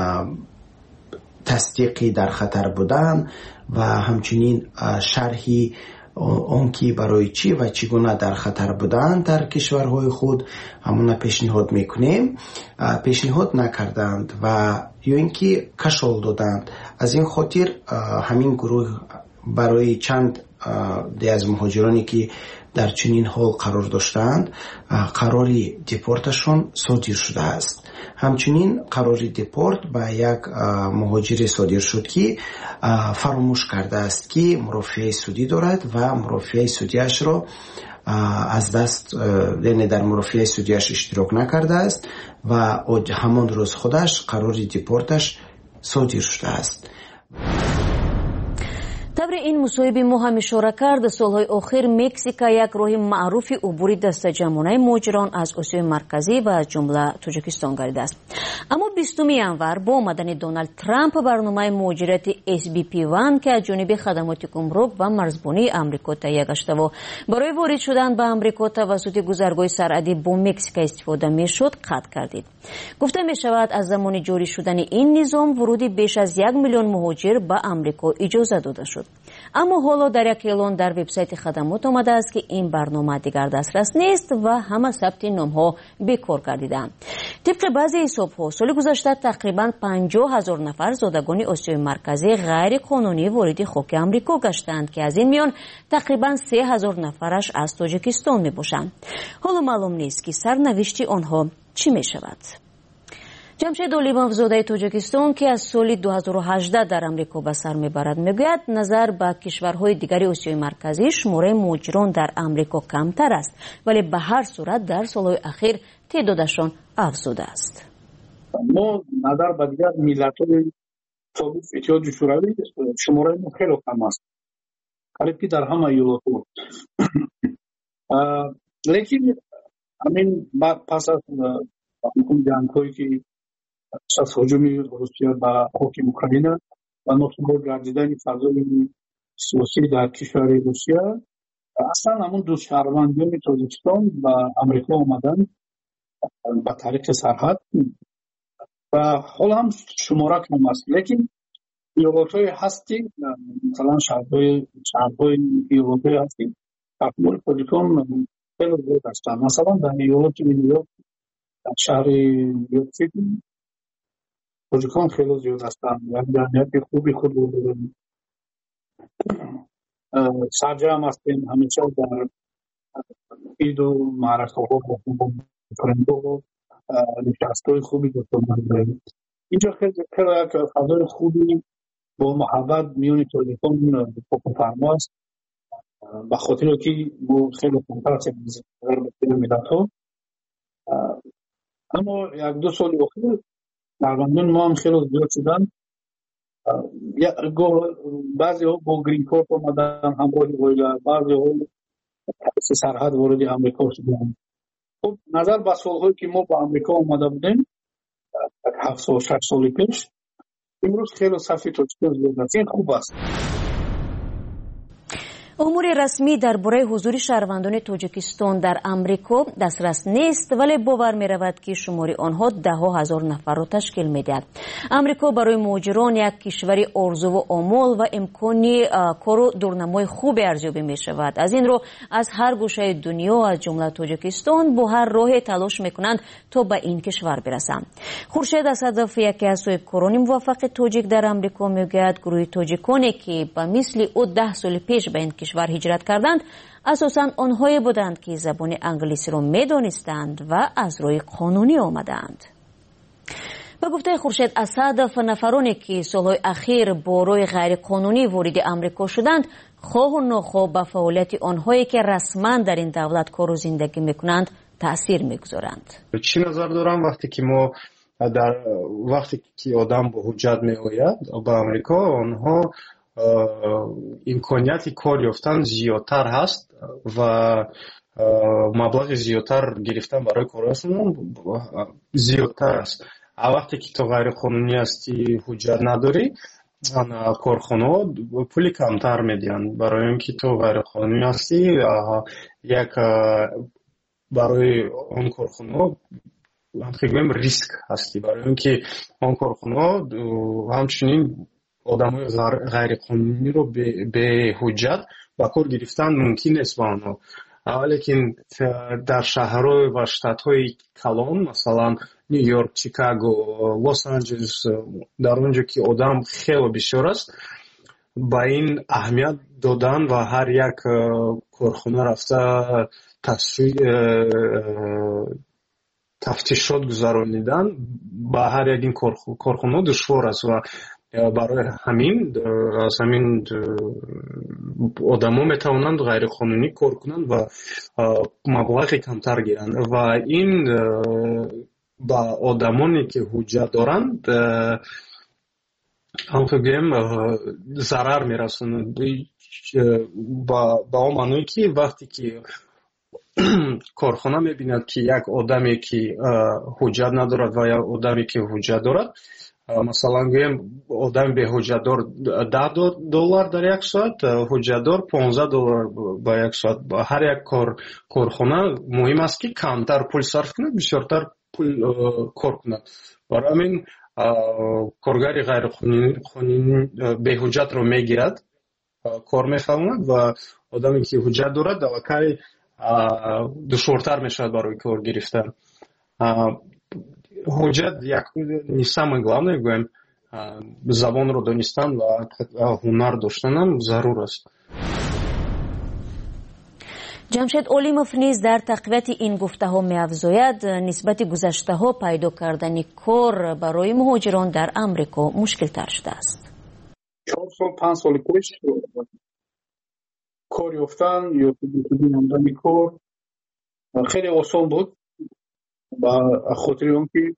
تصدیقی در خطر بودن و همچنین شرحی اون که برای چی و چگونه در خطر بودن در کشورهای خود همون پیشنهاد میکنیم پیشنهاد نکردند و یا اینکه کشال دادند. از این خاطر همین گروه برای چند دی از مهاجرانی که در چنین حال قرار داشتند قراری دیپورتشون صادر شده است. همچنین قراری دیپورت به یک مهاجر صادر شد که فراموش کرده است که مرافعه سودی دارد و مرافعه سودیش را از دست یعنی در مرافعه سودیش اشتراک نکرده است و همان روز خودش قراری دیپورتش صادر شده است. табри ин мусоҳиби мо ҳам ишора кард, солҳои охир Мексика як роҳи маъруфи убури дастаҷамонаи муҳоҷирон аз Осиёи марказӣ ва аз ҷумла Тоҷикистон гардидааст. Аммо бистуми январ бо омадани Доналд Трамп барномаи муҳоҷирати эс би пи один ки аз ҷониби хадамоти гумрук ва марзбонии амрико таҳия гаштаву барои ворид шудан ба амрико тавассути гузаргоҳи сарҳадӣ бо Мексика истифода мешуд, қатъ гардид. гуфта мешавад аз замони ҷорӣ шудани ин низом вуруди беш аз як миллион муҳоҷир ба амрико иҷоза дода шуд. аммо ҳоло дар як эълон дар вебсайти хадамот омадааст ки ин барнома дигар дастрас нест ва ҳама сабти номҳо бекор гардидаанд. тибқи баъзе ҳисобҳо соли гузашта тақрибан панҷоҳ ҳазор нафар зодагони осиёи марказӣ ғайриқонунӣ вориди хоки амрико гаштанд ки аз ин миён тақрибан се ҳазор нафараш аз Тоҷикистон мебошанд. ҳоло маълум нест ки сарнавишти онҳо чӣ мешавад. ҷамшед олимовзодаи Тоҷикистон ки аз соли ду ҳазору ҳаждаҳ дар амрико ба сар мебарад мегӯяд назар ба кишварҳои дигари осиёи марказӣ шумораи муҳоҷирон дар амрико камтар аст, вале ба ҳар сурат дар солҳои ахир теъдодашон афзудааст. мо назар ба дигар миллатҳои собиқ иттиҳоди шӯравӣ шумораи мо хеле кам аст, қариб дар ҳама иёлотҳо. лекин ҳамин пас аз ҷангҳое ки аз ҳуҷуми Русия ба хоки Украина ва носугор гардидани фазои сиёсӣ дар кишвари Русия, аслан ҳамун ду шаҳрвандони Тоҷикистон ба амрико омадан ба тариқи сарҳад ва ҳол ҳам шумора кам аст. лекин иёлотҳое ҳасти масалан шаҳрҳои шаҳрҳои иёлотҳое ҳасти таҳмили Тоҷикистон хеле зиёд ҳастанд. масалан дар иёлоти Нью-Йорк дар шаҳри Нью-Йорк-Сити тоҷикон хеле зиёд ҳастанд. як ҷамъияти хуби худ сарҷам ҳастем ҳамеша дар иду маъракаҳо френдҳо нишастҳои хуби дӯстона. инҷо хеле як фазои хуби бо муҳаббат миёни тоҷикон фокуфармо аст, ба хотире ки мо хеле камтар ҳастем аз бақияи миллатҳо. аммо як ду соли охир шаҳрвандони мо ҳам хеле зиёд шуданд. баъзеҳо бо грин корт омадан ҳамроҳи оила, баъзеҳо тариқи сарҳад вориди амрико шуданд. хуб назар ба солҳое ки мо ба амрико омада будем ҳафт сол шаш соли пеш, имрӯз хеле сафи тоҷикон зиёд аст. ин хуб аст. умури расмӣ дар бораи ҳузури шаҳрвандони Тоҷикистон дар амрико дастрас нест, вале бовар меравад ки шумори онҳо даҳҳо ҳазор нафарро ташкил медиҳад. амрико барои муҳоҷирон як кишвари орзуву омол ва имкони кору дурнамои хубе арзёбӣ мешавад. аз ин роҳ аз ҳар гӯшаи дунё аз ҷумла Тоҷикистон бо ҳар роҳе талош мекунанд то ба ин кишвар бирасанд. хуршед асадов, яке аз соҳибкорони муваффақи тоҷик дар амрико, мегӯяд гурӯҳи тоҷиконе ки ба мисли ӯ даҳ соли пеш ба ин кишвар ҳиҷрат карданд, асосан онҳое буданд ки забони англисиро медонистанд ва аз роҳи қонунӣ омадаанд. ба гуфтаи хуршед асадов, нафароне ки солҳои ахир бо роҳи ғайриқонунӣ вориди амрико шуданд, хоҳу нохоҳ ба фаъолияти онҳое ки расман дар ин давлат кору зиндагӣ мекунанд таъсир мегузоранд. чӣ назар дорам вақте ки мо дар вақте ки одам бо ҳуҷҷат меояд ба амрико, онҳо имконияти кор ёфтан зиёдтар ҳаст ва маблағи зиёдтар гирифтан барои корашон зиёдтар аст. а вақте ки то ғайриқонунӣ ҳастӣ, ҳуҷҷат надорӣ, корхонаҳо пули камтар медиҳанд, барои он ки то ғайриқонунӣ ҳастӣ, як барои он корхонаҳо ҳамхигӯем риск ҳастӣ, барои он ки он корхонаҳо ҳамчунин одамои ғайриқонуниро беҳуҷҷат ба кор гирифтан мумкин нест ба онҳо. лекин дар шаҳрҳои ва штатҳои калон, масалан Нью-Йорк, Чикаго, Лос-Анҷелес, дар он ҷо ки одам хеле бисёр аст, ба ин аҳамият додан ва ҳар як корхона рафта тафтишот гузаронидан ба ҳар як ин корхона душвор аст ва барои ҳамин аз ҳамин одамо метавонанд ғайриқонунӣ кор кунанд ва маблағи камтар гиранд ва ин ба одамоне ки ҳуҷҷат доранд همونطور گویم ضرر میرسونه با با اون معنی که وقتی که کارخانه میبیند که یک آدمی که حجت ندارد و یک آدمی که حجت دارد، مثلا گویم آدم به حجت دار ده دلار در یک ساعت، حجت دار پانزده دلار با یک ساعت. هر یک کار کارخانه مهم است که کمتر پول صرف کند، بسیارتر پول کار کند. برای همین کارگری غیر قانونی به حجت رو میگیرد، کار میفهمد و آدمی که حجت دارد کاری دشوارتر میشود برای کار گرفتن. حجت یک самое главное گویم زبان رو دانستن و هنر داشتن هم ضرور است. جمشید اولیموف نیز در تقویت این گفته ها می افزاید نسبت گذشته ها پیدا کردن کار برای مهاجران در امریکا مشکل تر شده است. چهار سال پنج سال پیش کار یافتن یا نمودن کار خیلی آسان بود و خاطر اون که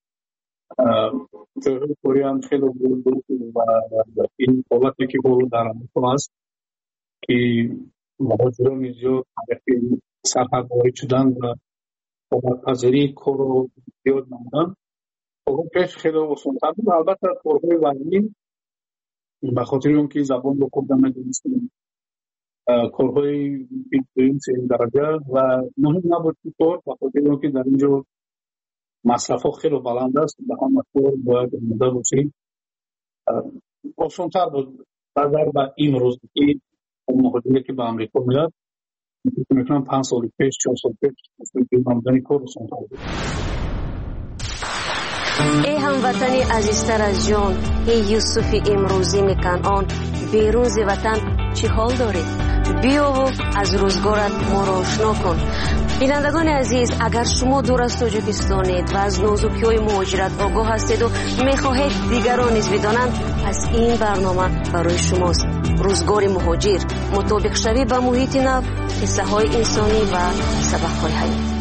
جایهای کاری هم خیلی بود و این حالتی که بود در امریکا هست که مهاجران زیاد طرف سرحد وارد شدن و کمک‌پذیری کار رو زیاد نمودن. اون پیش خیلی آسان‌تر بود. البته کارهای وزنی به خاطر اون که زبان رو خوب نمی‌دونستیم، کارهای دوم سوم درجه و مهم نبود که کار به خاطر اون که در اینجا مصرف‌ها خیلی بلند است، به همه کار باید آماده باشیم. آسان‌تر بود نظر به امروز که مهاجری که به امریکا میاد میتونم پنج سال پیش چهار سال پیش آمدن کار آسان‌تر بود. ای هموطن عزیزتر از جان، ای یوسف امروزی میکنان، بیرون ز وطن چی حال دارید؟ بیا و از روزگارت ما را آشنا کن. بینندگان عزیز، اگر شما دور از تاجیکستانید و از نازکی‌های مهاجرت آگاه هستید و میخواهید دیگران نیز بدانند، پس این برنامه برای شماست. روزگار مهاجر، مطابق شوی به محیط نو، قصه‌های انسانی و سبق‌های حیات.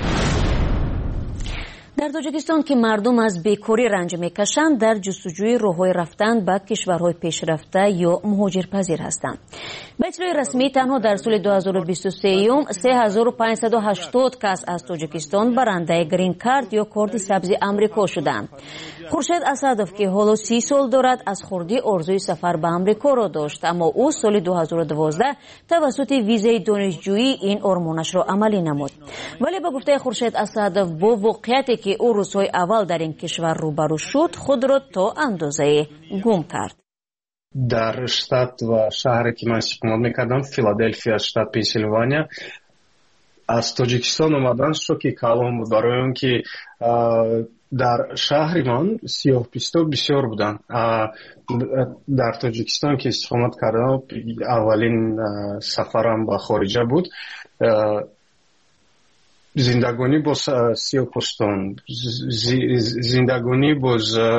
در تاجیکستان که مردم از بیکاری رنج میکشند، در جستجوی راه‌های رفتن به کشورهای پیشرفته یا مهاجرپذیر هستند. به اطلاع رسمی تنها در سال دو هزار و بیست و سه سه هزار و پانصد و هشتاد کس از تاجیکستان برنده گرین کارت یا کارت سبز امریکا شدند. خورشید اسدوف که حالا سی سال دارد از خردی آرزوی سفر به امریکا را داشت، اما او سال دو هزار و دوازده توسط ویزای دانشجویی این آرمانش را عملی نمود. ولی به گفته خورشید اسدوف با واقعیتی که او روزهای اول در این کشور روبرو شد، خود را تا اندازه گم کرد. در شتات و شهری که من استقامت میکردم، فیلادلفیا، شتات پنسیلوانیا، از تاجیکستان اومدن شوکی کلام بود، برای اون که در شهر من سیاه پوستا بسیار بودن. در تاجیکستان که استقامت کردم، اولین سفرم به خارجه بود. زندگانی با سیاه پوستان، زندگانی با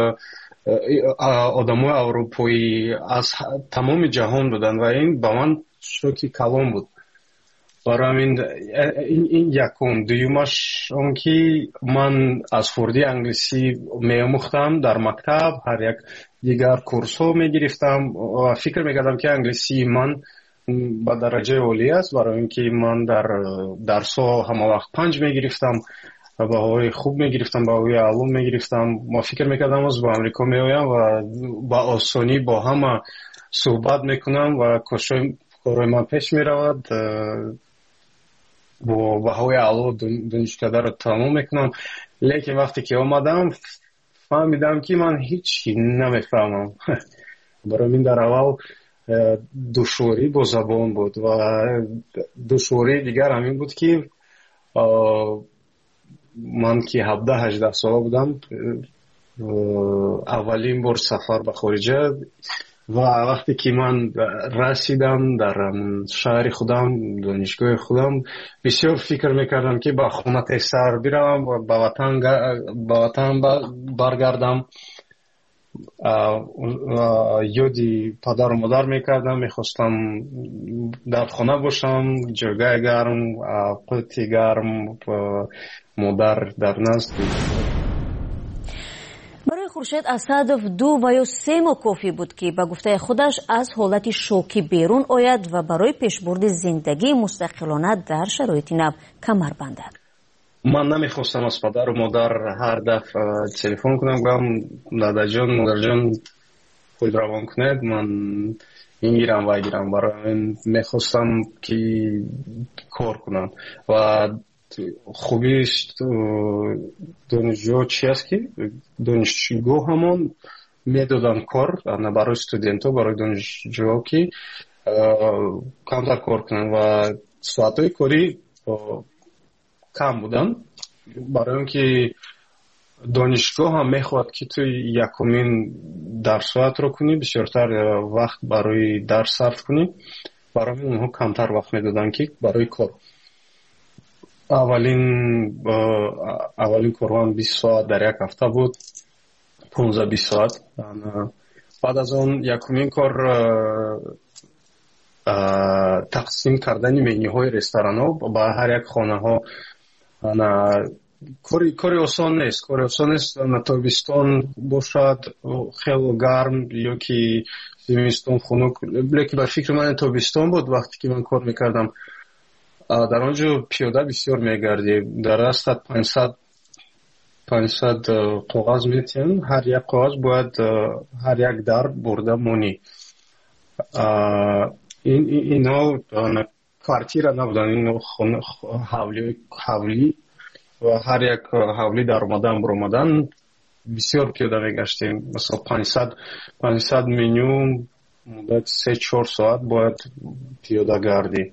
آدمای اروپایی از تمام جهان بودن و این با من شوکی کلام بود. برای این این یکم. دویمش اون که من از خردی انگلیسی می‌آموختم در مکتب، هر یک دیگر کورس ها می‌گرفتم و فکر می‌کردم که انگلیسی من با درجه عالی است، برای اینکه من در درس ها همه وقت پنج می‌گرفتم، بهایی خوب می‌گرفتم، بهایی علوم می‌گرفتم. ما فکر می‌کردم از با امریکا می‌آیم و با آسانی با همه صحبت می‌کنم و کارهای من پیش می‌رود، با بهایی علوم دانشکده را تمام می‌کنم. لیکن وقتی که آمدم فهمیدم که من هیچی نمی‌فهمم. برای من در اول دشواری با زبان بود و دشواری دیگر همین بود که من که هفده هجده ساله بودم، اولین بار سفر به خارجه و وقتی که من رسیدم در شهر خودم، دانشگاه خودم، بسیار فکر میکردم که با خونه سر بیرم و به وطن به وطن برگردم. یادی پدر و مادر میکردم، میخواستم در خانه باشم، جایگاه گرم، قوتی گرم، مادر در نزد. برای خورشید اسدов دو و یا سه ماه کافی بود که به گفته خودش از حالت شوکی بیرون آید و برای پیشبرد زندگی مستقلانه در شرایط نو کمر بندد. من نمیخواستم از پدر و مادر هر دفعه تلفن کنم گفتم دادا جان مادر جان خود روان کنید من این گیرم و گیرم برای میخواستم که کار کنم و خوبیش دانشجو چی است که دانشجو همون میدادن کار برای استودنت ها برای دانشجو که کمتر کار کنن و ساعت های کاری کم بودن برای اینکه دانشگاه هم میخواد که توی یکمین درس ساعت رو کنی بسیارتر وقت برای درس صرف کنی برای اونها کمتر وقت میدادن که برای کار اولین اولین کارم بیست ساعت در یک هفته بود پانزده بیست ساعت بعد از اون یکمین کار تقسیم کردن منیوهای رستوران ها با هر یک خانه ها کاری کاری آسان نیست کاری آسان نیست تابستان باشد خیلی گرم یا که زمستان خنک لیکن بر فکر من تابستان بود وقتی که من کار میکردم در آنجا پیاده بسیار میگردی در دستت پانصد پانصد کاغذ میتین هر یک کاغذ باید هر یک در برده مونی این اینا کارتیرا نبودن این حولی حولی و هر یک حولی در اومدن بر اومدن بسیار پیاده میگشتیم مثلا پانصد پانصد منیو مدت سه چهار ساعت باید پیاده گردی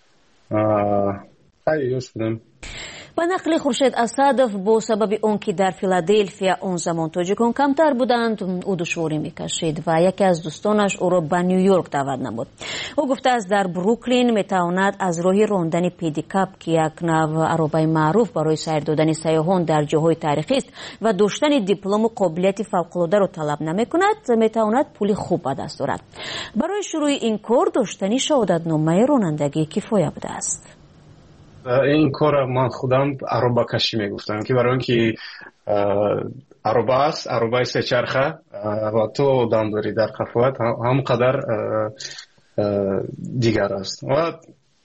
خیلیش بودم. با نقل خورشید اسدов با سبب اون که در فیلادلفیا اون زمان تاجیکان کمتر بودند او دشواری میکشید و یکی از دوستانش او را به نیویورک دعوت نمود. او گفته است در بروکلین میتواند از راه راندن پدیکاپ که یک نوع عربه معروف برای سیر دادن سیاحان در جاهای تاریخی است و داشتن دیپلم و قابلیت فوق‌العاده را طلب نمیکند میتواند پول خوب به دست آورد. برای شروع این کار داشتن شهادتنامه رانندگی کفایه بوده است. این کار من خودم عربه کشی میگفتم که برای اینکه عربه است عربه سه چرخه و تو دم داری در قفوت هم قدر دیگر است و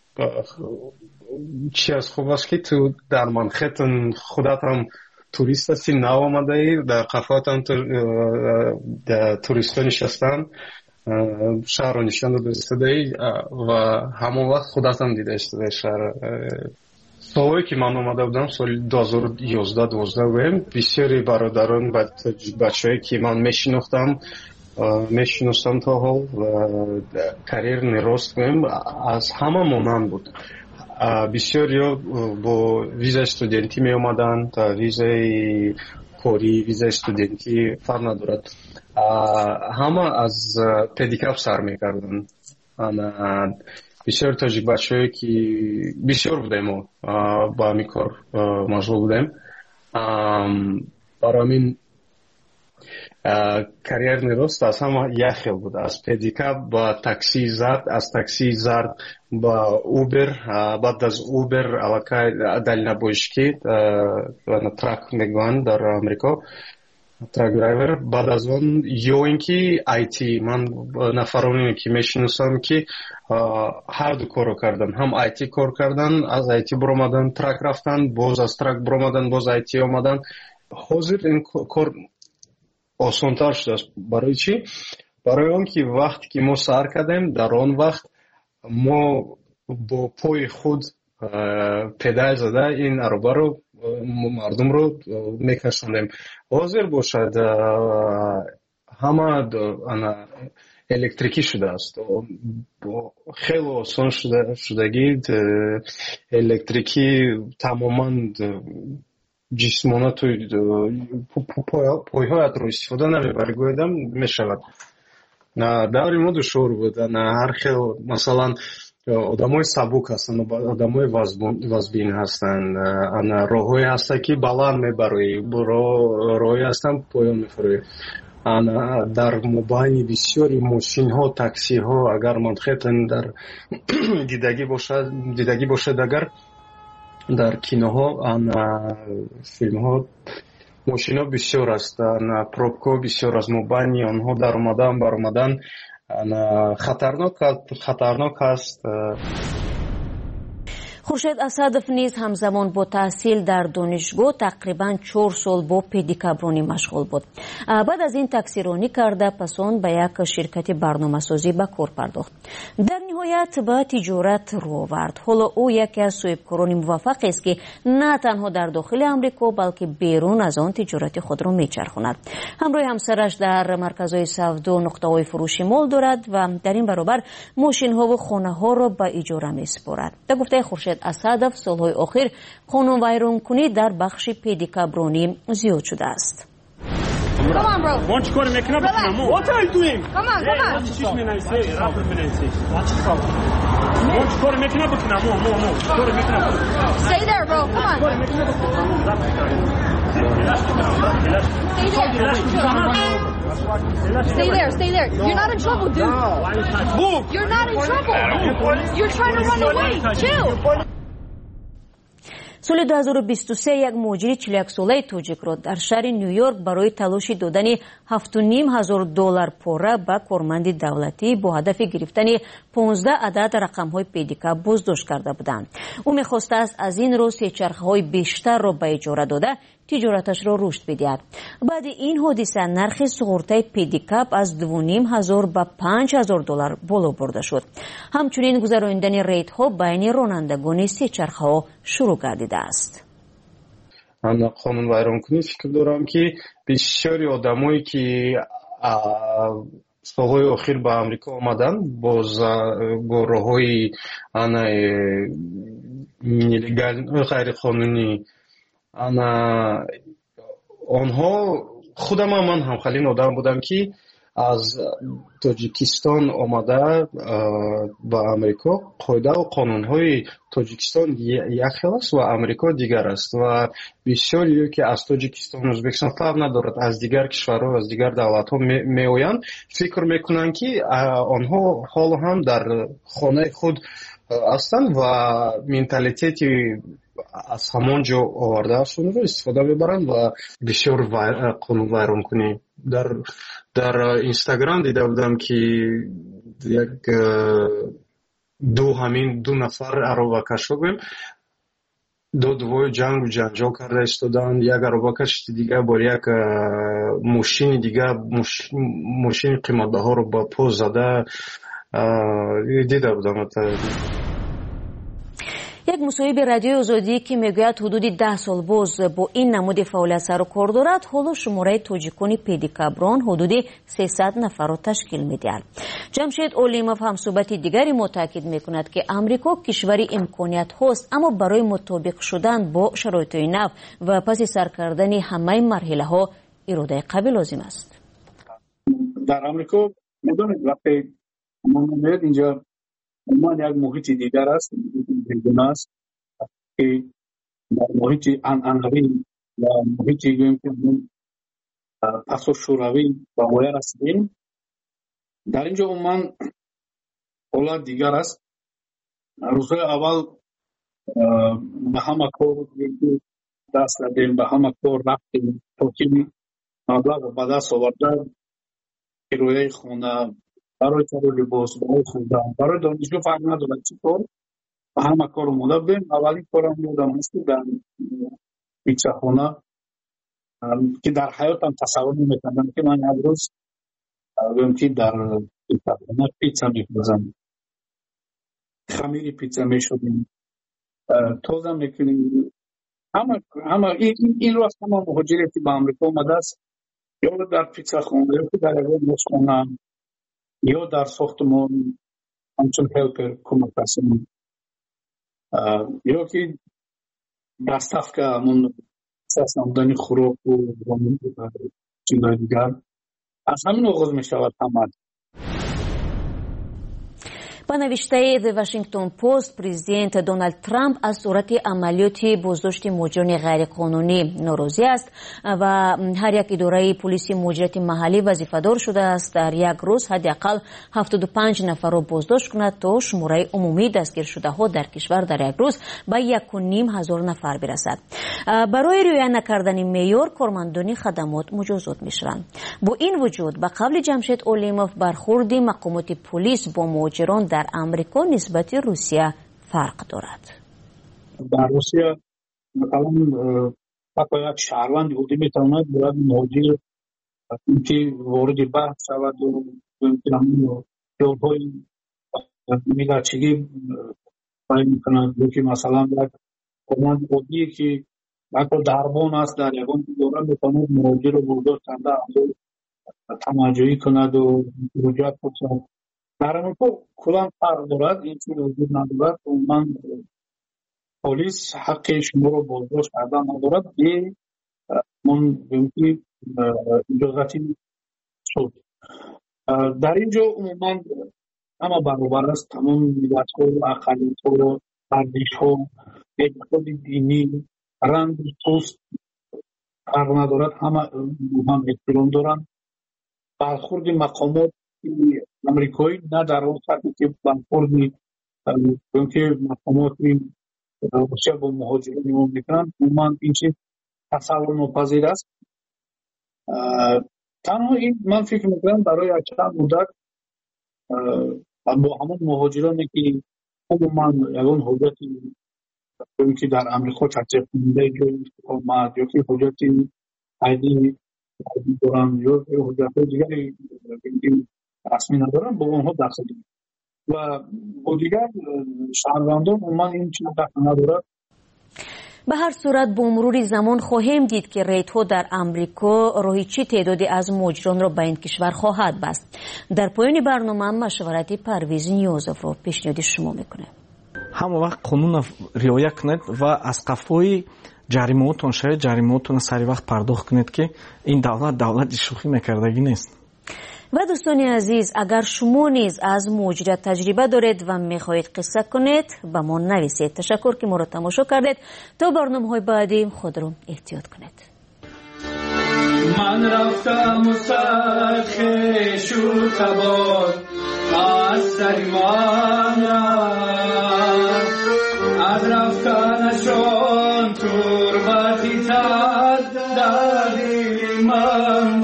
چی از خوب است که تو در منخیتن خودت هم توریست هستی نو آمده ای در قفوت هم توریست ها نشستن شهر رو نشان داده استده و همون وقت خودت هم دیده استده شهر سالهایی که من اومده بودم سال دو هزار و یازده دوازده بودم بسیاری برادران بچه هایی که من میشناختم میشناختم تا حال و کریر نراست بودم از همه مانند بود بسیاری با ویزا استودنتی می اومدن تا ویزای کاری ویزا استودنتی فرق ندارد همه از پدیکاپ سر میکردن بسیار تاجیک بچه هایی که بسیار بودیم با همی کار مشغول بودیم برای همین کریر نراست از همه یک خیل بود از پدیکاپ با تاکسی زرد از تاکسی زرد با اوبر بعد از اوبر علاقه دلنبوشکی ترک میگوان در امریکا ترک درایور بعد از اون یا اینکه آیتی من نفرانی که میشناسم که هر دو کارو کردن هم آیتی کار کردن از آیتی برآمدن ترک رفتن باز از ترک برآمدن باز آیتی آمدن حاضر این کار آسان‌تر شده است برای چی برای اون که وقتی که ما سر کردیم در آن وقت ما با پای خود پدال زده این عربه رو مردم رو میکشوندیم حاضر باشد همه الکتریکی شده است خیلی آسان شده شدگی الکتریکی تماما جسمانه توی پایهایت رو استفاده نمیبری گویدم میشود دوری ما دشوار بود هر خیلی مثلا آدمای سبک هستن آدمای وزبین هستن راههای هسته که بلند میبروی راههای هستن پایان میفروی در مبانی بسیاری ماشین ها تاکسی ها اگر منخیتن در دیدگی باشد دیدگی باشد اگر در کینوها فیلم ها ماشینا بسیار هستند، پروبکو بسیار از مبانی آنها در اومدن بر اومدن خطرناک خطرناک است. خورشید اسدов نیز همزمان با تحصیل در دانشگاه تقریباً چهار سال با پدیکابرانی مشغول بود. بعد از این تکثیرانی کرده پس آن به یک شرکت برنامه‌سازی به کار پرداخت. در نهایت به تجارت رو آورد. حالا او یکی از صاحبکاران موفق است که نه تنها در داخل آمریکا بلکه بیرون از آن تجارت خود را میچرخاند. همراه همسرش در مرکزهای سودا و نقطه‌های فروشی مال دارد و در این برابر ماشین‌ها و خانه‌ها را به اجاره می‌سپارد. به گفته خورشید اسدов سالهای اخیر قانون ویرانکنی در بخش پدیکابرانی زیاد شده است. Come on, bro. Why don't you go to making up with my mom? What are you doing? Come on, come on. What you me and I say? Rapper me and say. Watch your problem. Why don't you go to making up with my mom? Mom, mom. Go to making up. Stay there, bro. Come on. Go to making up with my mom. Stay there. Stay there. You're not in trouble, dude. Move. You're not in trouble. You're trying to run away. Chill. سال دو هزار و بیست و سه یک مهاجر چهل و یک ساله تاجیک را در شهر نیویورک برای تلاش دادن هفت و نیم هزار دلار پوره به کارمند دولتی با هدف گرفتن پانزده عدد رقم‌های پدیکاب بازداشت کرده بودند. او می‌خواسته است از این رو سه چرخه‌های بیشتر را به اجاره داده تجارتش را رشد بدهد. بعد این حادثه نرخ سقراط پدیکاب از دو و نیم هزار به پنج هزار دلار بالا برده شد. همچنین گذراندن ریت‌ها بین رانندگان سه چرخه‌ها شروع گردیده است. من قانون ویرانکنی فکر دارم که بسیاری آدمایی که سالهای اخیر به امریکا آمدن باز با راه‌های غیر قانونی انا آنها خودم من هم خیلی آدم بودم که از تاجیکستان آمده به امریکا قاعده و قانون‌های تاجیکستان یک است و امریکا دیگر است و بسیاری که از تاجیکستان ازبکستان فرق ندارد از دیگر کشورها از دیگر دولت‌ها میآیند فکر میکنند که آنها حالا هم در خانه خود هستند و مенталитети از همان جا آورده هستند رو استفاده میبرند و بسیار قانون ویران کنی. در در اینستاگرام دیده بودم که یک دو همین دو نفر عربکش رو بیم دو دوی جنگ و جنجال کرده استودن. یک عربکش دیگه با یک ماشین دیگه ماشین قیمته ها رو با پا زده دیده بودم. یک مصاحبه رادیوی آزادی که میگوید حدود ده سال باز با این نمود فعالیت سر و کار دارد حالا شماره تاجیکان پدیکابران حدود سیصد نفر را تشکیل میدهد. جمشید اولیموف هم صحبت دیگری ما تاکید میکند که امریکا کشوری امکانیت هاست اما برای مطابق شدن با شرایط نو و پس سر کردن همه مرحله ها اراده قوی لازم است. در امریکا میدونید وقتی ما میاد اینجا ما یک محیط دیگر است دیگر است که در محیط عنعنوی و محیطی گویم که پس و شوروی و غیر هستیم. در اینجا عموما حالت دیگر است. روزهای اول به همه کار دست دادیم به همه کار رفتیم تا که مبلغ و به دست آورده کرایه خانه برای کار لباس برای خوردن برای دانشجو فرق ندارد چی کار و همه کار رو مدبیم. اولین کارم یادم هست در پیتزا خانه که در حیاتم تصور نمی‌کردم که من یک روز بگم که در پیتزا خانه پیتزا می‌پزم خمیر پیتزا می‌شدیم توزم می‌کنیم. همه همه این این رو از همه مهاجری که به امریکا آمده است یا در پیتزا خانه یا در یک خانه یا در ساختمان همچون هلپر کمک هستیم یا که دستف که همون اساس نمودن خوراک و چیزهای دیگر از همین آغاز می شود همه. ба навиштаи The Washington Post президент Дональд Трамп аз сурати амалиёти боздошти муҳоҷирони ғайриқонунӣ норозӣ аст ва ҳар як идораи полиси муҳоҷирати маҳаллӣ вазифадор шудааст дар як рӯз ҳадди ақал ҳафтоду панҷ нафарро боздошт кунад то шумораи умумии дастгиршудаҳо дар кишвар дар як рӯз ба яку ним ҳазор нафар бирасад. барои риоя накардани меъёр кормандони хадамот муҷозот мешаванд. бо ин вуҷуд ба қавли Ҷамшед Олимов бархурди мақомоти полис бо муҳоҷирон дар амрико нисбати Русия фарқ дорад. дар Русия مثلا حتی یک شهروند یهودی میتواند باید مهاجر اینکه وارد بحث شود و جوابهای میلادچگی باید میکنند که مثلا یک کارمند یهودی که یک دربان است در یگان دوره میتواند مهاجر رو برداشت کنده تماجایی کند و رجوع کنند. در امریکا کلان فرق دارد، این چیز وجود ندارد. من پلیس حق شما رو بازداشت کردن ندارد به من بینی اجازتی شد. در اینجا عموما همه برابر است، تمام ملت ها و اقلیت ها و ارزش ها، اعتقاد دینی، رنگ پوست فرق ندارد، همه هم احترام دارند. برخورد مقامات امریکایی نه در اون سطحی که برخورد که مقامات روسیه با مهاجرین عموم میکنند، عموما این چیز تصور ناپذیر است. تنها این من فکر میکنم برای چند مدت با همون مهاجرانی که عموما یگان حجتی که در امریکا تحصیل کننده جای اقامت یا که حجتی عیدی دارن یا حجت دیگری رسمی ندارن با اونها دخل دارن و با دیگر شهروندان عموما این چیز دخل ندارد. به هر صورت با مرور زمان خواهیم دید که ریت‌ها در امریکا راهی چه تعدادی از مهاجران را به این کشور خواهد بست. در پایان برنامه مشورتی پرویز نیازов را پیشنهاد شما میکنه. همه وقت قانون رعایت کنید و از قفای جریمه‌تون شاید جریمه‌تون سری وقت پرداخت کنید که این دولت دولت شوخی میکردگی نیست. و دوستان عزیز، اگر شما نیز از مهاجرت تجربه دارید و میخواهید قصه کنید با ما نویسید. تشکر که ما را تماشا کردید. تا برنامه‌های بعدی خود را احتیاط کنید. من رفتم و سرخش و تبار از سریمان از رفتنشان تربتی تد در دل من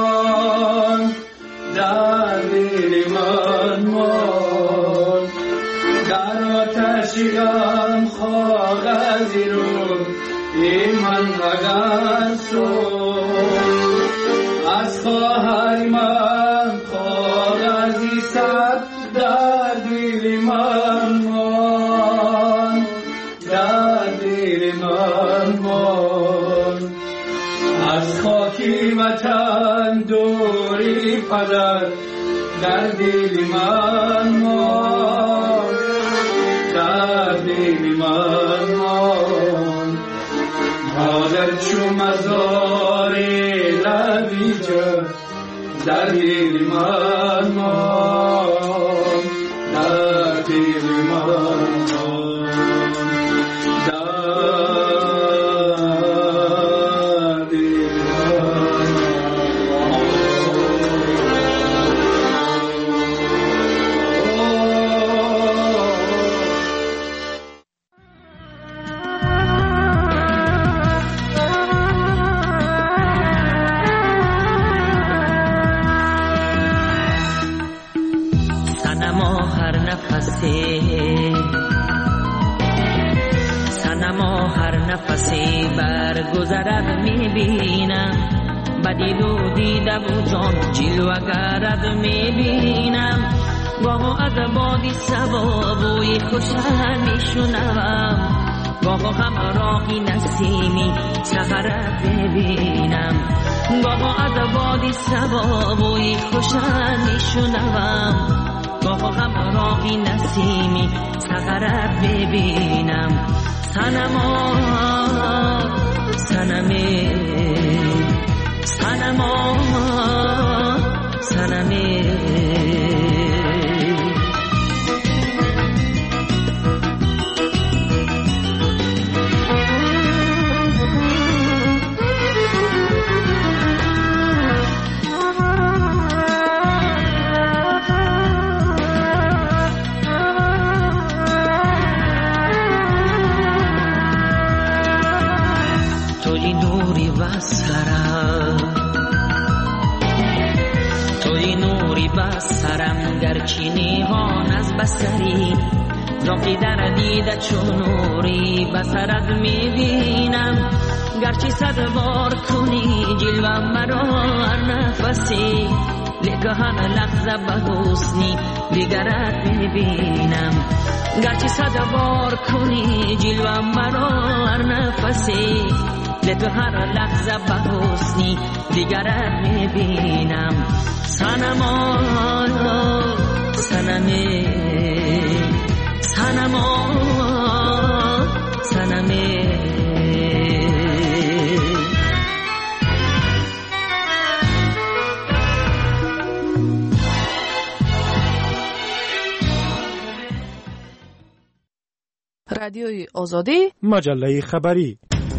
در دل من مان در آتشی غم کاغذی رو ای من وگر سوز از خواهر من کاغذی صد در دل من مان در دل من مان از خاکی وطن دوری پدر در دل من مان در دل من مان مادر چو مزار لبی جان در دل من مان در دل من سنما هر نفسی برگذرد میبینم بدیل و دیده و جان جلوه گرد میبینم گاه از بادی سبا بوی خوشن میشنوم گاه هم راهی نسیمی سهرت ببینم گاه از بادی سبا بوی خوشن میشنوم گاه هم راهی نسیمی سهرت ببینم سنما سنمی سنما سنمی بسرم توی نوری بسرم گرچه نیهان از بسری زاقی در دیده چون نوری بسرت میبینم گرچه صد بار کنی جلوه مرا هر نفسی لیکن هر لحظه به حسنی دیگرت میبینم گرچه صد بار کنی جلوه مرا هر نفسی لیکن هر لحظه به حسنی دیگرت میبینم سنما سنمی سنما سنمی رادیوی آزادی مجله خبری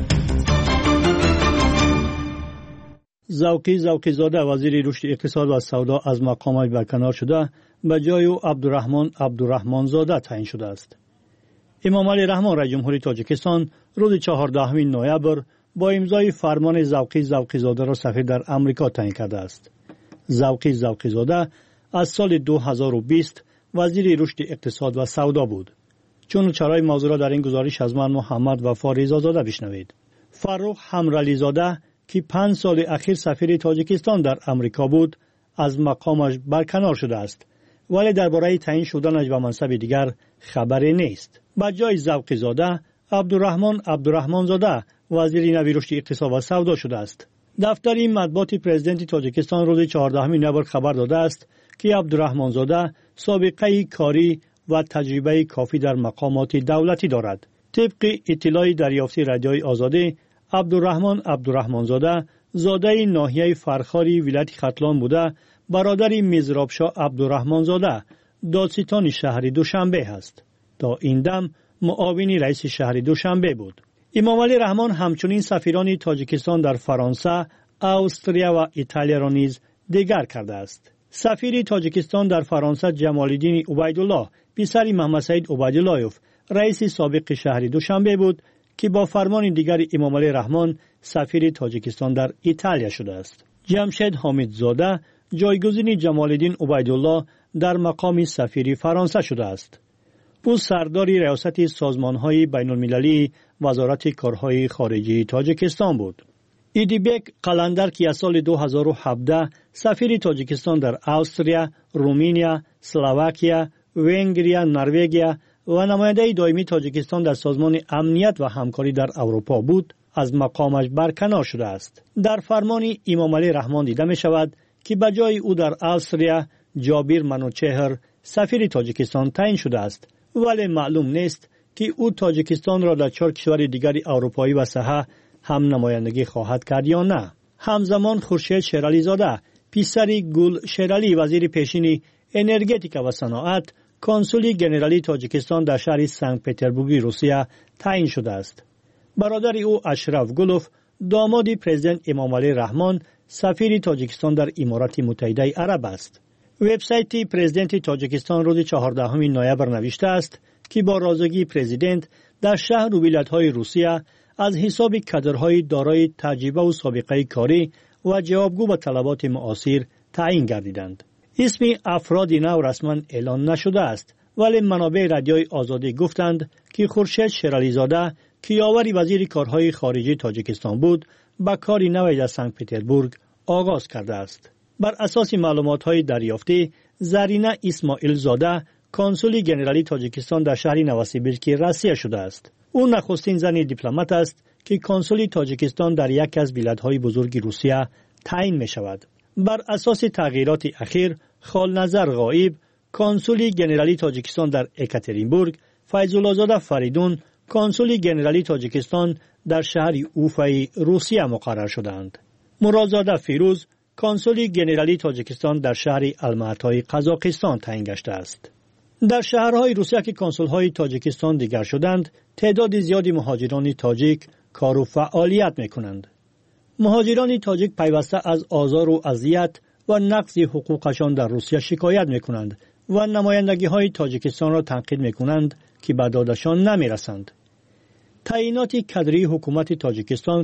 زوقی زوقی زاده وزیر رشد اقتصاد و سودا از مقامش برکنار شده به جای او عبدالرحمن عبدالرحمن زاده تعیین شده است. امام علی رحمان رئیس جمهوری تاجیکستان روز چهاردهم نوامبر با امضای فرمان زوقی زوقی زاده را سفیر در امریکا تعیین کرده است. زوقی زوقی زاده از سال دو هزار و بیست وزیر رشد اقتصاد و سودا بود. چون چرای موضوع را در این گزارش از من محمد وفا رضازاده بشنوید. فرخ حمرعلی زاده که پنج سال اخیر سفیر تاجیکستان در امریکا بود از مقامش برکنار شده است، ولی درباره تعیین شدنش به منصب دیگر خبری نیست. با جای زوقی زاده عبدالرحمن عبدالرحمن زاده وزیر نوی رشد اقتصاد و سودا شده است. دفتر مطبوعات پرزیدنت تاجیکستان روز چهاردهم نوامبر خبر داده است که عبدالرحمن زاده سابقه کاری و تجربه کافی در مقامات دولتی دارد. طبق اطلاع دریافتی رادیوی آزادی، عبدالرحمن عبدالرحمن زاده زاده ناحیه فرخاری ولایت ختلان بوده، برادر میزرابشاه عبدالرحمن زاده دادستان شهر دوشنبه است. تا این دم معاون رئیس شهر دوشنبه بود. امام علی رحمان همچنین سفیران تاجیکستان در فرانسه، استرالیا و ایتالیا را نیز دیگر کرده است. سفیر تاجیکستان در فرانسه جمال الدین عبیدالله پسر محمد سعید عبیدالله‌یوف رئیس سابق شهر دوشنبه بود که با فرمان دیگر امام علی رحمان سفیر تاجیکستان در ایتالیا شده است. جمشید حامد زاده جایگزین جمال الدین عبیدالله در مقام سفیر فرانسه شده است. او سردار ریاست سازمان‌های بین‌المللی وزارت کارهای خارجی تاجیکستان بود. ایدیبک قلندر که از سال دو هزار و هفده سفیر تاجیکستان در استرالیا، رومانیا، اسلواکیه، ونگریا، نروژ و نماینده دائمی تاجیکستان در سازمان امنیت و همکاری در اروپا بود، از مقامش برکنار شده است. در فرمان امام علی رحمان دیده می شود که به جای او در استرالیا جابیر منوچهر سفیر تاجیکستان تعیین شده است، ولی معلوم نیست که او تاجیکستان را در چهار کشور دیگر اروپایی و ساحه هم نمایندگی خواهد کرد یا نه. همزمان خورشید شیرعلی زاده پسر گل شیرعلی وزیر پیشین انرژتیک و صنعت کنسولی گنرالی تاجیکستان در شهر سنت پترزبورگ روسیه تعیین شده است. برادر او اشرف گلوف داماد پرزیدنت امام علی رحمان سفیر تاجیکستان در امارات متحده عرب است. وبسایت پرزیدنت تاجیکستان روز چهاردهم نوامبر نوشته است که با رضایت پرزیدنت در شهر و ولایت‌های روسیه از حساب کادرهای دارای تجربه و سابقه کاری و جوابگو به طلبات معاصر تعیین گردیدند. اسم افراد نو رسما اعلان نشده است، ولی منابع رادیوی آزادی گفتند که خورشید شیرعلی زاده که یاور وزیر کارهای خارجی تاجیکستان بود، به کار نوی در سنت پترزبورگ آغاز کرده است. بر اساس معلومات‌های دریافتی، زرینه اسماعیل زاده کنسول گنرالی تاجیکستان در شهر نوسیبیرسک روسیه شده است. او نخستین زن دیپلمات است که کنسول تاجیکستان در یک از ولایت‌های بزرگ روسیه تعیین می شود. بر اساس تغییرات اخیر، خالنظر غایب کنسول گنرالی تاجیکستان در اکاترینبورگ، فیض‌الله زاده فریدون کنسول گنرالی تاجیکستان در شهر اوفای روسیه مقرر شدند. مرادزاده فیروز کنسول گنرالی تاجیکستان در شهر الماتای قزاقستان تعیین گشته است. در شهرهای روسیه که کنسول‌های تاجیکستان دیگر شدند، تعداد زیادی مهاجران تاجیک کار و فعالیت می‌کنند. مهاجران تاجیک پیوسته از آزار و اذیت و نقض حقوقشان در روسیه شکایت می‌کنند و نمایندگی‌های تاجیکستان را تنقید می‌کنند که به دادشان نمی‌رسند. تعیینات کادری حکومت تاجیکستان را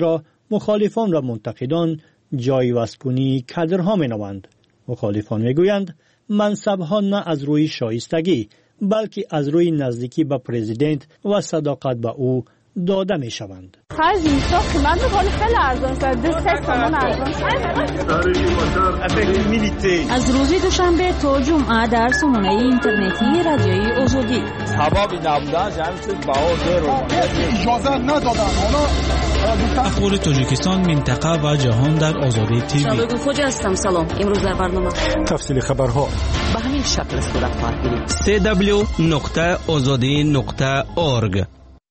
مخالفان و منتقدان جای وسپونی کادرها می‌نوند. مخالفان میگویند منصب‌ها نه از روی شایستگی بلکه از روی نزدیکی به پرزیدنت و صداقت به او داده می‌شوند. خرج اینجا قیمت خیلی خیلی ارزان شده. دو سه تومان ارزان شده. از روز دوشنبه تا جمعه در سامانه اینترنتی رادیوی آزادی. سبب نبودن جمعیت باور اجازه ندادن. اخبار تاجیکستان، منطقه و جهان در آزادی تیوی. شادو خوجا هستم. سلام. امروز در برنامه تفصیل خبرها به همین شکل صورت خواهد گرفت. سی دبلیو نقطه آزادی نقطه اورگ.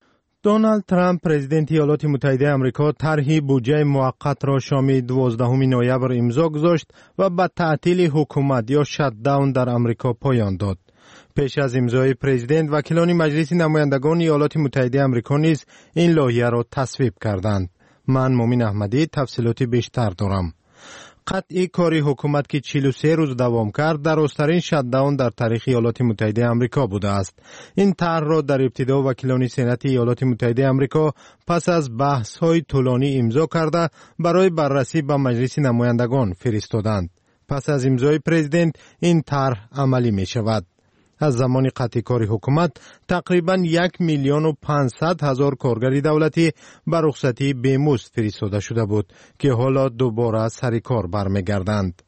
دونالد ترامپ پرزیدنت ایالات متحده آمریکا طرح بودجه موقت را شام دوازدهم نوامبر امضا گذاشت و به تعطیل حکومت یا شات داون در آمریکا پایان داد. پیش از امضای پرزیدنت، وکیلان مجلس نمایندگان ایالات متحده آمریکا نیز این لایحه را تصویب کردند. من مومن احمدی تفصیلات بیشتر دارم. قطعی کاری حکومت که چهل و سه روز دوام کرد در دراسترین شات داون در تاریخ ایالات متحده آمریکا بوده است. این طرح را در ابتدا وکیلان سنات ایالات متحده آمریکا پس از بحث‌های طولانی امضا کرده برای بررسی به مجلس نمایندگان فرستادند. پس از امضای پرزیدنت این طرح عملی می شود. از زمان قطعی کاری حکومت تقریباً یک میلیون و پانصد هزار کارگر دولتی به رخصتی بیمزد فرستاده شده بود که حالا دوباره سر کار برمیگردند.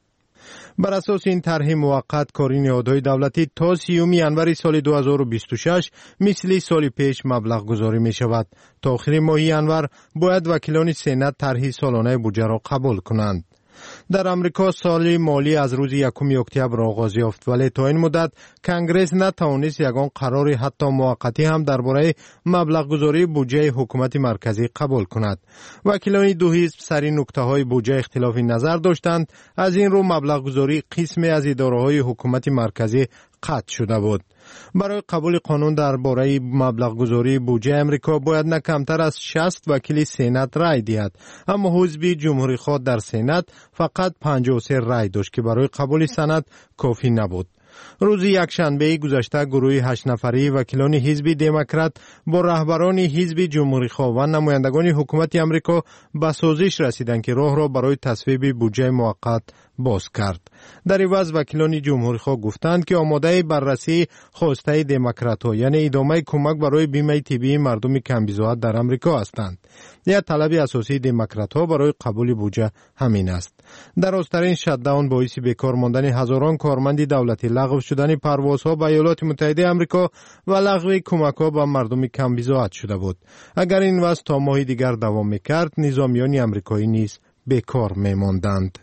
بر اساس این طرح موقت کاری نهادهای دولتی تا سیوم ژانویه سال دو هزار و بیست و شش مثل سال پیش مبلغ گذاری می شود. تا آخر ماه ژانویه باید وکیلان سنات طرح سالانه بودجه را قبول کنند. در امریکا سال مالی از روز یکم اکتبر آغاز یافت، ولی تا این مدت کنگرس نتوانست یگان قرار حتی موقتی هم درباره مبلغ گذاری بودجه حکومت مرکزی قبول کند. وکیلان دو حزب سر نکته های بودجه اختلاف نظر داشتند. از این رو مبلغ گذاری قسمی از اداره های حکومت مرکزی قطع شده بود. برای قبول قانون درباره مبلغ گذاری بودجه امریکا باید نه کمتر از شصت وکیل سنات رای دهد، اما حزب جمهوری خواه در سنات فقط پنجاه و سه رای داشت که برای قبول سند کافی نبود. روز یکشنبه گذشته گروه هشت نفری وکیلان حزب دموکرات با رهبران حزب جمهوری خواه و نمایندگان حکومت امریکا به سازش رسیدند که راه را برای تصویب بودجه موقت باز کرد. در عوض وکیلان جمهوری خواه گفتند که آماده بررسی خواسته دموکرات‌ها، یعنی ادامه کمک برای بیمه طبی مردم کمبیزاد در امریکا هستند. یا طلب اساسی دموکرات‌ها برای قبول بودجه همین است. در آستین شات داون باعث بیکار ماندن هزاران کارمند دولتی، لغو شدن پروازها به ایالات متحده آمریکا و لغو کمک‌ها به مردم کمبیزاد شده بود. اگر این وضع تا ماه دیگر دوام می‌کرد، نظامیان آمریکایی نیز بیکار می‌ماندند.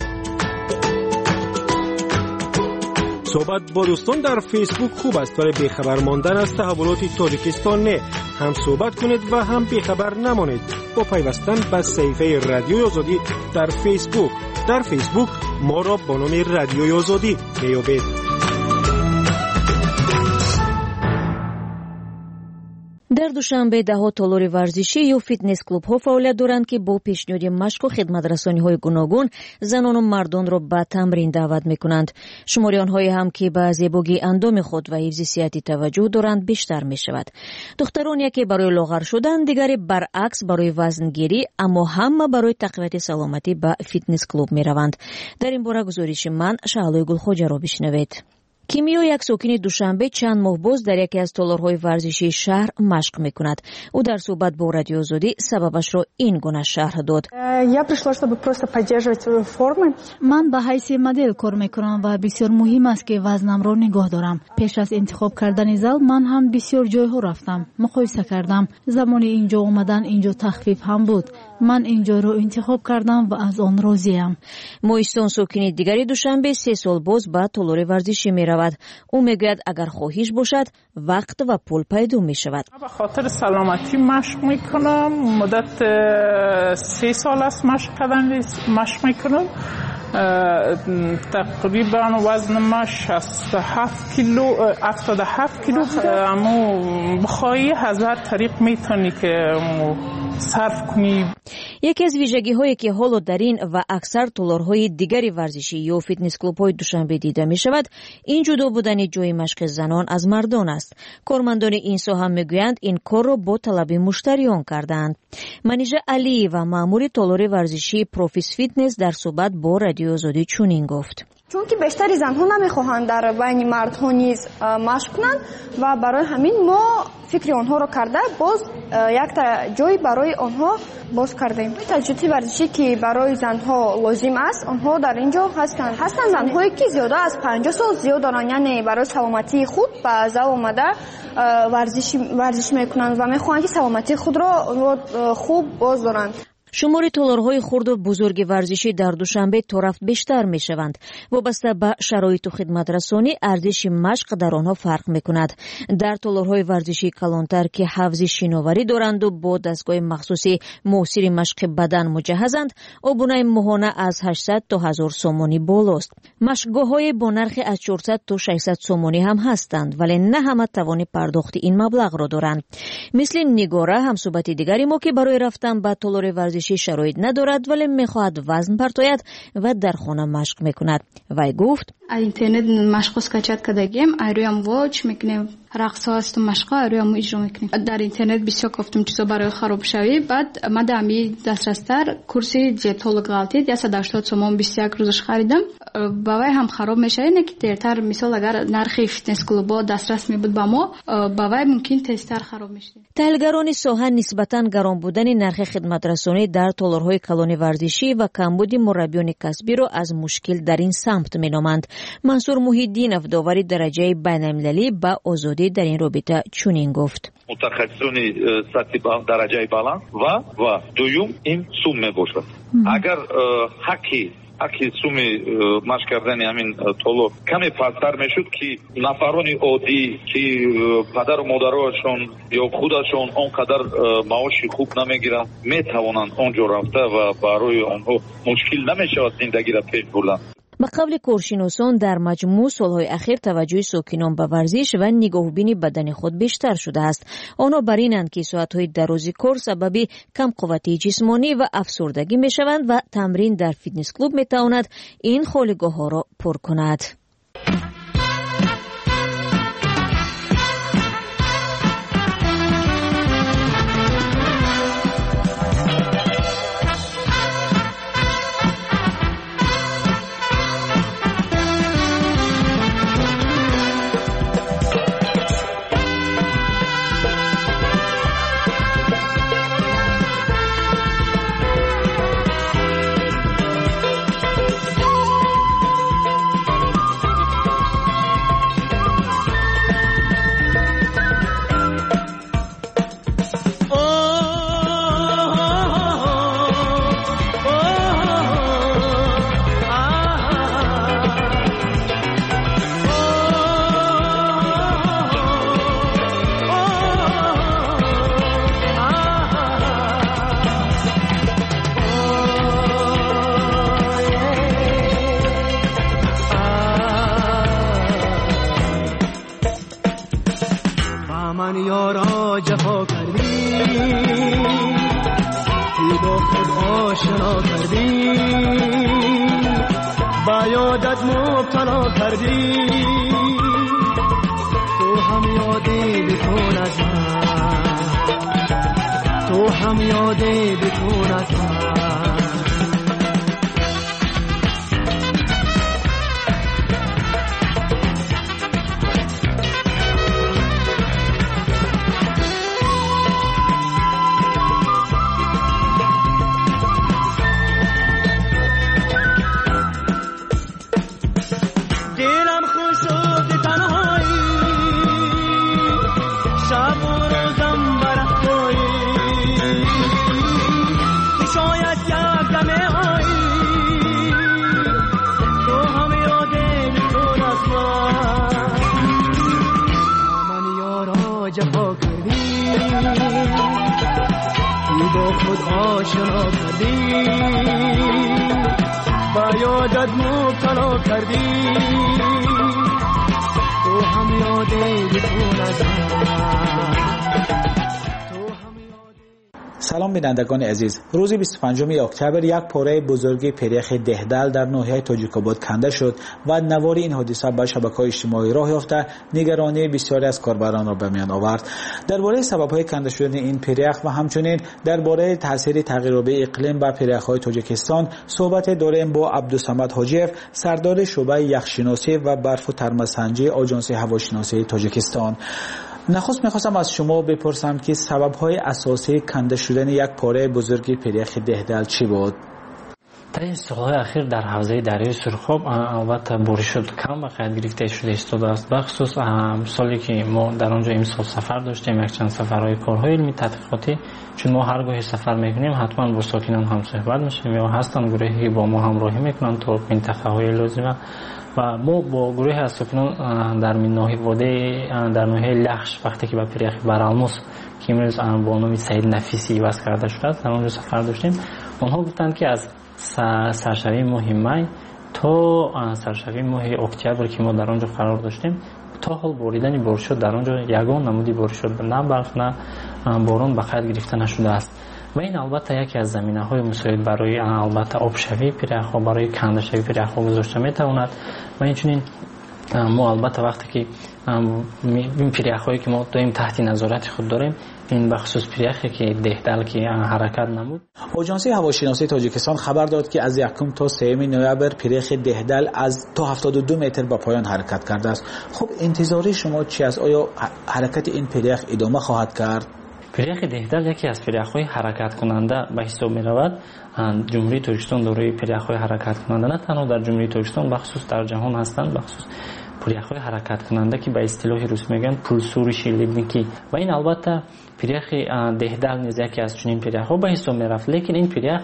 صحبت با دوستان در فیسبوک خوب است، ولی بیخبر ماندن از تحولات تاجیکستان نه. هم صحبت کنید و هم بیخبر نمانید با پیوستن به صفحه رادیوی آزادی در فیسبوک. در فیسبوک ما را با نام رادیوی آزادی میابید. در دوشنبه ده ها تالار ورزشی یا فیتنس کلوب ها فعالیت دارند که با پیشنهاد مشق و خدمترسانی های گوناگون زنان و مردان را به تمرین دعوت میکنند. شماری آنهایی هم که به زیبایی اندام خود و حفظ صحتی توجه دارند بیشتر می شود. دخترانی که برای لاغر شدن، دیگری برعکس برای وزنگیری، اما همه برای تقویت سلامتی به فیتنس کلوب می روند. در این باره گزارش من شعله گلخوجه را بشنوید. کیمیا یک ساکن دوشنبه چند ماه باز در یکی از تالارهای ورزشی شهر مشق میکند. او در صحبت با رادیو آزادی سببش را این گونه شرح داد. من به حیث مدل کار میکنم و بسیار مهم است که وزنم را نگاه دارم. پیش از انتخاب کردن زل من هم بسیار جایها رفتم، مقایسه کردم. زمان اینجا اومدن اینجا تخفیف هم بود. من اینجا رو انتخاب کردم و از آن راضیم. مویستان ساکن دیگری دوشنبه سه سال باز به تالار ورزشی می رود. او میگوید اگر خواهش باشد وقت و پول پیدا می شود. به خاطر سلامتی مشق میکنم. مدت سه سال است مشق کردن مشق میکنم. تقریبا وزن ما شصت و هفت کیلو هفتاد و هفت کیلو. اما بخواهی هزار طریق میتونی که صرف کنی. یکی از ویژگی هایی که حالا در این و اکثر تالارهای دیگری ورزشی یا فیتنس کلوب های دوشنبه دیده می شود، این جدا بودن جای مشق زنان از مردان است. کارمندان این ساحه هم میگویند این کار را با طلب مشتریان کردند. منیژه علی و مأمور تالار ورزشی پروفیس فیتنس در صحبت با رادیو آزادی چنین گفت: چون که بیشتری زنها نمیخواهند در بین مردها نیز مشق کنند و برای همین ما فکر آنها رو کرده باز یک تا جای برای آنها باز کردیم. تجهیزات ورزشی که برای زنها لازم است آنها در اینجا هستند. هستند زنهایی که زیاده از پنجاه سال زیاد دارند، یعنی برای سلامتی خود به زو آمده ورزش ورزش میکنند و میخواهند که سلامتی خود را خوب باز دارند. شمار تالارهای خرد و بزرگ ورزشی در دوشنبه تا رفت بیشتر می شوند. وابسته به شرایط و خدمت رسانی ارزش مشق در آنها فرق می کند. در تالارهای ورزشی کلانتر که حوض شناوری دارند و با دستگاه مخصوصی موثر مشق بدن مجهزند، آبونه ماهانه از هشتصد تا هزار سومانی بالاست. مشقگاه‌های با نرخ از چهارصد تا ششصد سومانی هم هستند، ولی نه همه توان پرداخت این مبلغ را دارند. مثل نگاره همصحبت دیگری ما که برای رفتن به تالار ورزشی شرایط ندارد ولی میخواهد وزن پرتاید و در خانه مشق میکند. وی گفت: از اینترنت مشق اسکچت کردیم، ایرویم واچ میکنیم، رقص هاست و مشق ایرویم اجرا میکنیم. در اینترنت بسیار گفتم چیزا برای خراب شوی. بعد من دمی دسترستر کورسی دیتولوگ غلطی صد و هشتاد سوم بیست و یک روزش خریدم. باوی هم خراب میشه. نه که دیرتر مثلا اگر نرخ فیتنس کلوب دسترس میبود با ما، باوی ممکن تستر خراب میشه. تحلیلگران ساحه نسبتاً گران بودن نرخ خدمت رسانی در تالارهای کلان ورزشی و کمبود مربیان کسبی را از مشکل در این سمت مینامند. منصور محیدین افداوری درجه بین‌المللی با آزادی در این رابطه چنین گفت: متخصصان سطح درجه بالا و و دوم این سوم میباشد. اگر حقی حقی سوم مشق کردن همین طولو کمی پستر میشد که نفران عادی که پدر و مادرشون یا خودشون اونقدر معاش خوب نمیگیرن میتوانند اونجا رفته و برای آنها مشکل نمیشود زندگی را پیش بردن. به قول کارشناسان در مجموع سالهای اخیر توجه ساکنان به ورزش و نگاهبینی بدن خود بیشتر شده است. آنها بر اینند که ساعتهای درازی کار سبب کم قوتی جسمانی و افسردگی می شوند و تمرین در فیتنس کلوب می تواند این خالگاه ها را پر کند. سلام بینندگان عزیز. روز بیست و پنجم اکتبر یک پاره بزرگی پریخ دهدل در ناحیه تاجیک‌آباد کنده شد و نوار این حادثه بر شبکه‌های اجتماعی راه یافته نگرانی بسیاری از کاربران را به میان آورد. درباره سبب‌های کنده شدن این پریخ و همچنین درباره تاثیر تغییرآب اقلیم بر پریخ‌های تاجیکستان صحبت داریم با عبدالصمد حاجیف، سردار شعبه یخشناسی و برف و ترمسنجی آژانس هواشناسی تاجیکستان. نخست میخواستم از شما بپرسم که سبب‌های اساسی کنده شدن یک پاره بزرگی پریخ دهدل چی بود؟ در این سالهای اخیر در حوزه دریای سرخاب البته بارش شد کم و قید گرفته شده ایستاده است. بخصوص سالی که ما در آنجا امسال سفر داشتیم، یک چند سفرهای کارهای علمی تحقیقاتی، چون ما هر گاهی سفر میکنیم حتما با ساکنان هم صحبت میشیم یا هستن گروهی با ما همراهی میکنن تا منطقه های لازمه و ما با گروه از ساکنان در ناحیه وادی در ناحیه لخش وقتی که به پریخ برالموس که امروز با نام سید نفیسی وصل کرده شده است در اونجا سفر داشتیم، آنها گفتند که از سرشوی ماه می تا سرشوی ماه اکتبر که ما در آنجا قرار داشتیم تا حال باریدن بارش در آنجا یگان نمودی بارش شد، نه برف نه باران به قید گرفته نشده است و این البته یکی از زمینه‌های مساعد برای البته آبشوی پریخ‌ها برای کنده شوی پریخ‌ها گذاشته می‌تواند و اینچنین ما البته وقتی که این پریخ‌هایی که ما دائم تحت نظارت خود داریم این بخصوص پریخی که دهدل که حرکت نمود. آژانس هواشناسی تاجیکستان خبر داد که از یکم تا سوم نوامبر پریخ دهدل از تا هفتاد و دو متر به پایان حرکت کرده است. خب انتظاری شما چی است؟ آیا حرکت این پریخ ادامه خواهد کرد؟ پریخ دهدل یکی از پریخ‌های حرکت کننده به حساب می‌رود. جمهوری تاجیکستان دارای پریخ‌های حرکت کننده نه تنها در جمهوری تاجیکستان بخصوص در جهان هستند، بخصوص پریخ‌های حرکت کننده که به اصطلاح روس میگن پولسور شیلیبنیکی و این البته پریخ دهدل نیز یکی از چنین پریخ‌ها به حساب می‌رفت، لیکن این پریخ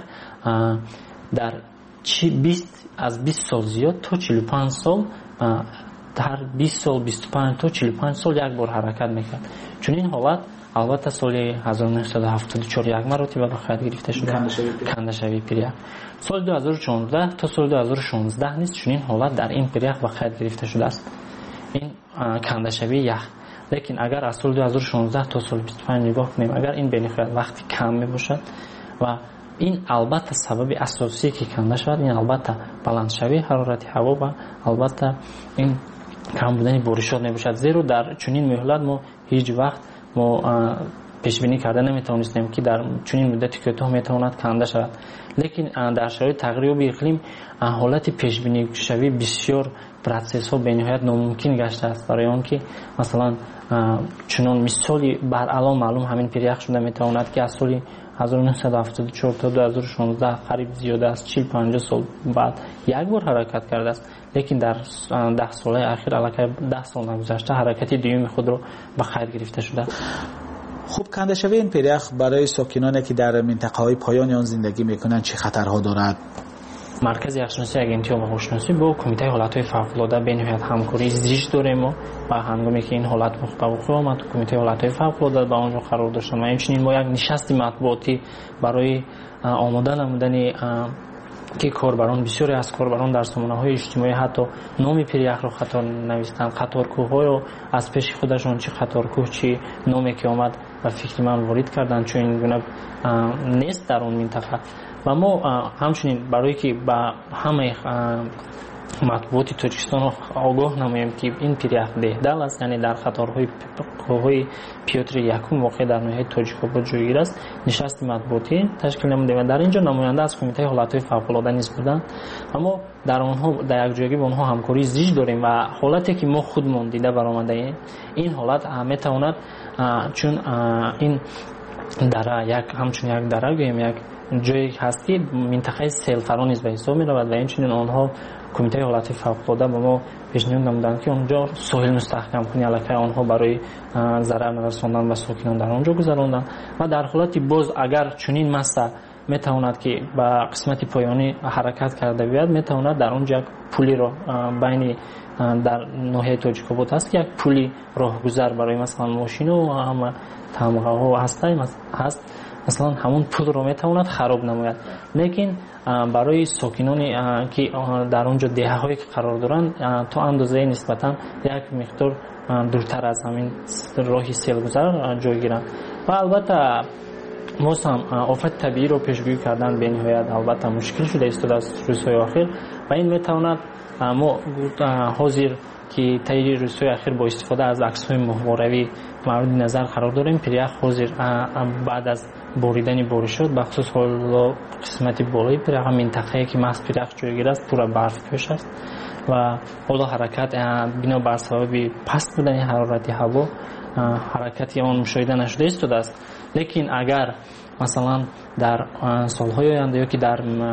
در بیست از بیست سال زیاد تا چهل و پنج سال در بیست سال بیست و پنج تا چهل و پنج سال یک بار حرکت می‌کرد. چون این حالت البته سال هزار و نهصد و هفتاد و چهار یک مرتبه به قید گرفته شده کنده شوی پریخ. سال دو هزار و چهارده تا سال دو هزار و شانزده نیز چنین حالت در این پریخ به قید گرفته شده است، این کنده شوی یخ. لیکن اگر از سال دو هزار و شانزده تا سال بیست و پنج نگاه کنیم، اگر این بین‌المللی وقتی کم میباشد و این البته سبب اساسی که کنده شود این البته بلند شوی حرارت هوا و البته این کم بودن بارشات نباشد، زیرا در چنین مهلت ما هیچ وقت ما پیش بینی کرده نمیتونستیم که در چنین مدتی کوتاه میتواند کنده شود، لیکن در شرایط تغییر اقلیم حالت پیش بینی شوی بسیار پروسس ها به نهایت ناممکن گشته است، برای آن که مثلا چنان مثالی بر الان معلوم همین پریخ شده میتواند که از سال هزار و نهصد و هفتاد و چهار تا دو هزار و شانزده قریب زیاده است چهل پنجاه سال بعد یک بار حرکت کرده است، لیکن در ده سال اخیر علاوه ده سال نگذشته حرکت دوم خود را به قید گرفته شده. خوب کنده شوی این پریخ برای ساکنانی که در منطقه های پایان آن زندگی میکنند چه خطرها دارد؟ مرکز یخشناسی اگنتی آب و هواشناسی با کمیته حالت‌های فوق‌العاده به نهایت همکاری زیست داریم و هنگامی که این حالت به وقوع آمد کمیته حالت‌های فوق‌العاده به آنجا قرار داشتن و همچنین ما یک نشست مطبوعاتی برای آماده نمودن که کاربران بسیاری از کاربران در سامانه‌های اجتماعی حتی نام پریخ را خطا نوشتند، خطارکوه‌ها را از پیش خودشون چه خطارکوه چی نامی که آمد و فکر من وارد کردند، چون این گونه نیست در اون منطقه و ما همچنین برای که به همه مطبوعات تاجیکستان آگاه نماییم که این پریخ دهدل است، یعنی در خطرهای کوههای پیوتر یکم واقع در ناحیه تاجیک‌آباد جایگیر است، نشست مطبوعاتی تشکیل نموده و در اینجا نماینده از کمیته حالت‌های فوق‌العاده نیز بودند، اما در آنها در یک جایگی با آنها همکاری زیاد داریم و حالتی که ما خودمون دیده برآمده ایم این حالت میتواند چون این دره یک همچون یک دره گویم یک جایی هستی منطقه سیلفرا نیز به حساب می رود و اینچنین آنها کمیته حالت فوق‌العاده به ما پیشنهاد نمودند که اونجا ساحل مستحکم کنی علاقه آنها برای ضرر نرساندن به ساکنان در آنجا گذراندن و در حالتی باز اگر چنین مسئله میتواند که به قسمت پایانی حرکت کرده بیاد میتواند در اونجا یک پلی را بین در ناحیه تاجیک‌آباد هست که یک پلی راهگذر برای مثلا ماشین و هم تمغه ها هست مثلا همون پول رو میتواند خراب نماید، لیکن برای ساکنانی که در اونجا دهه هایی که قرار دارند تا اندازه نسبتا یک مقدار دورتر از همین راهی سیلگذر جای گیرند و البته باز هم آفت طبیعی رو پیشگویی کردن به نهایت البته مشکل شده است در روزهای اخیر و این میتواند ما حاضر که طی روزهای اخیر با استفاده از عکس‌های ماهواره‌ای مورد نظر قرار داریم. پیریخ حاضر بعد از بریدن بارشات به خصوص حالا قسمت بالای پیریخ منطقه‌ای که محض پیریخ جایگیر است پورا برف پوش است و حالا حرکت بنا بر سبب پست بودن حرارت هوا حرکتی آن مشاهده نشده است است. لیکن اگر مثلا در سالهای آینده یا که در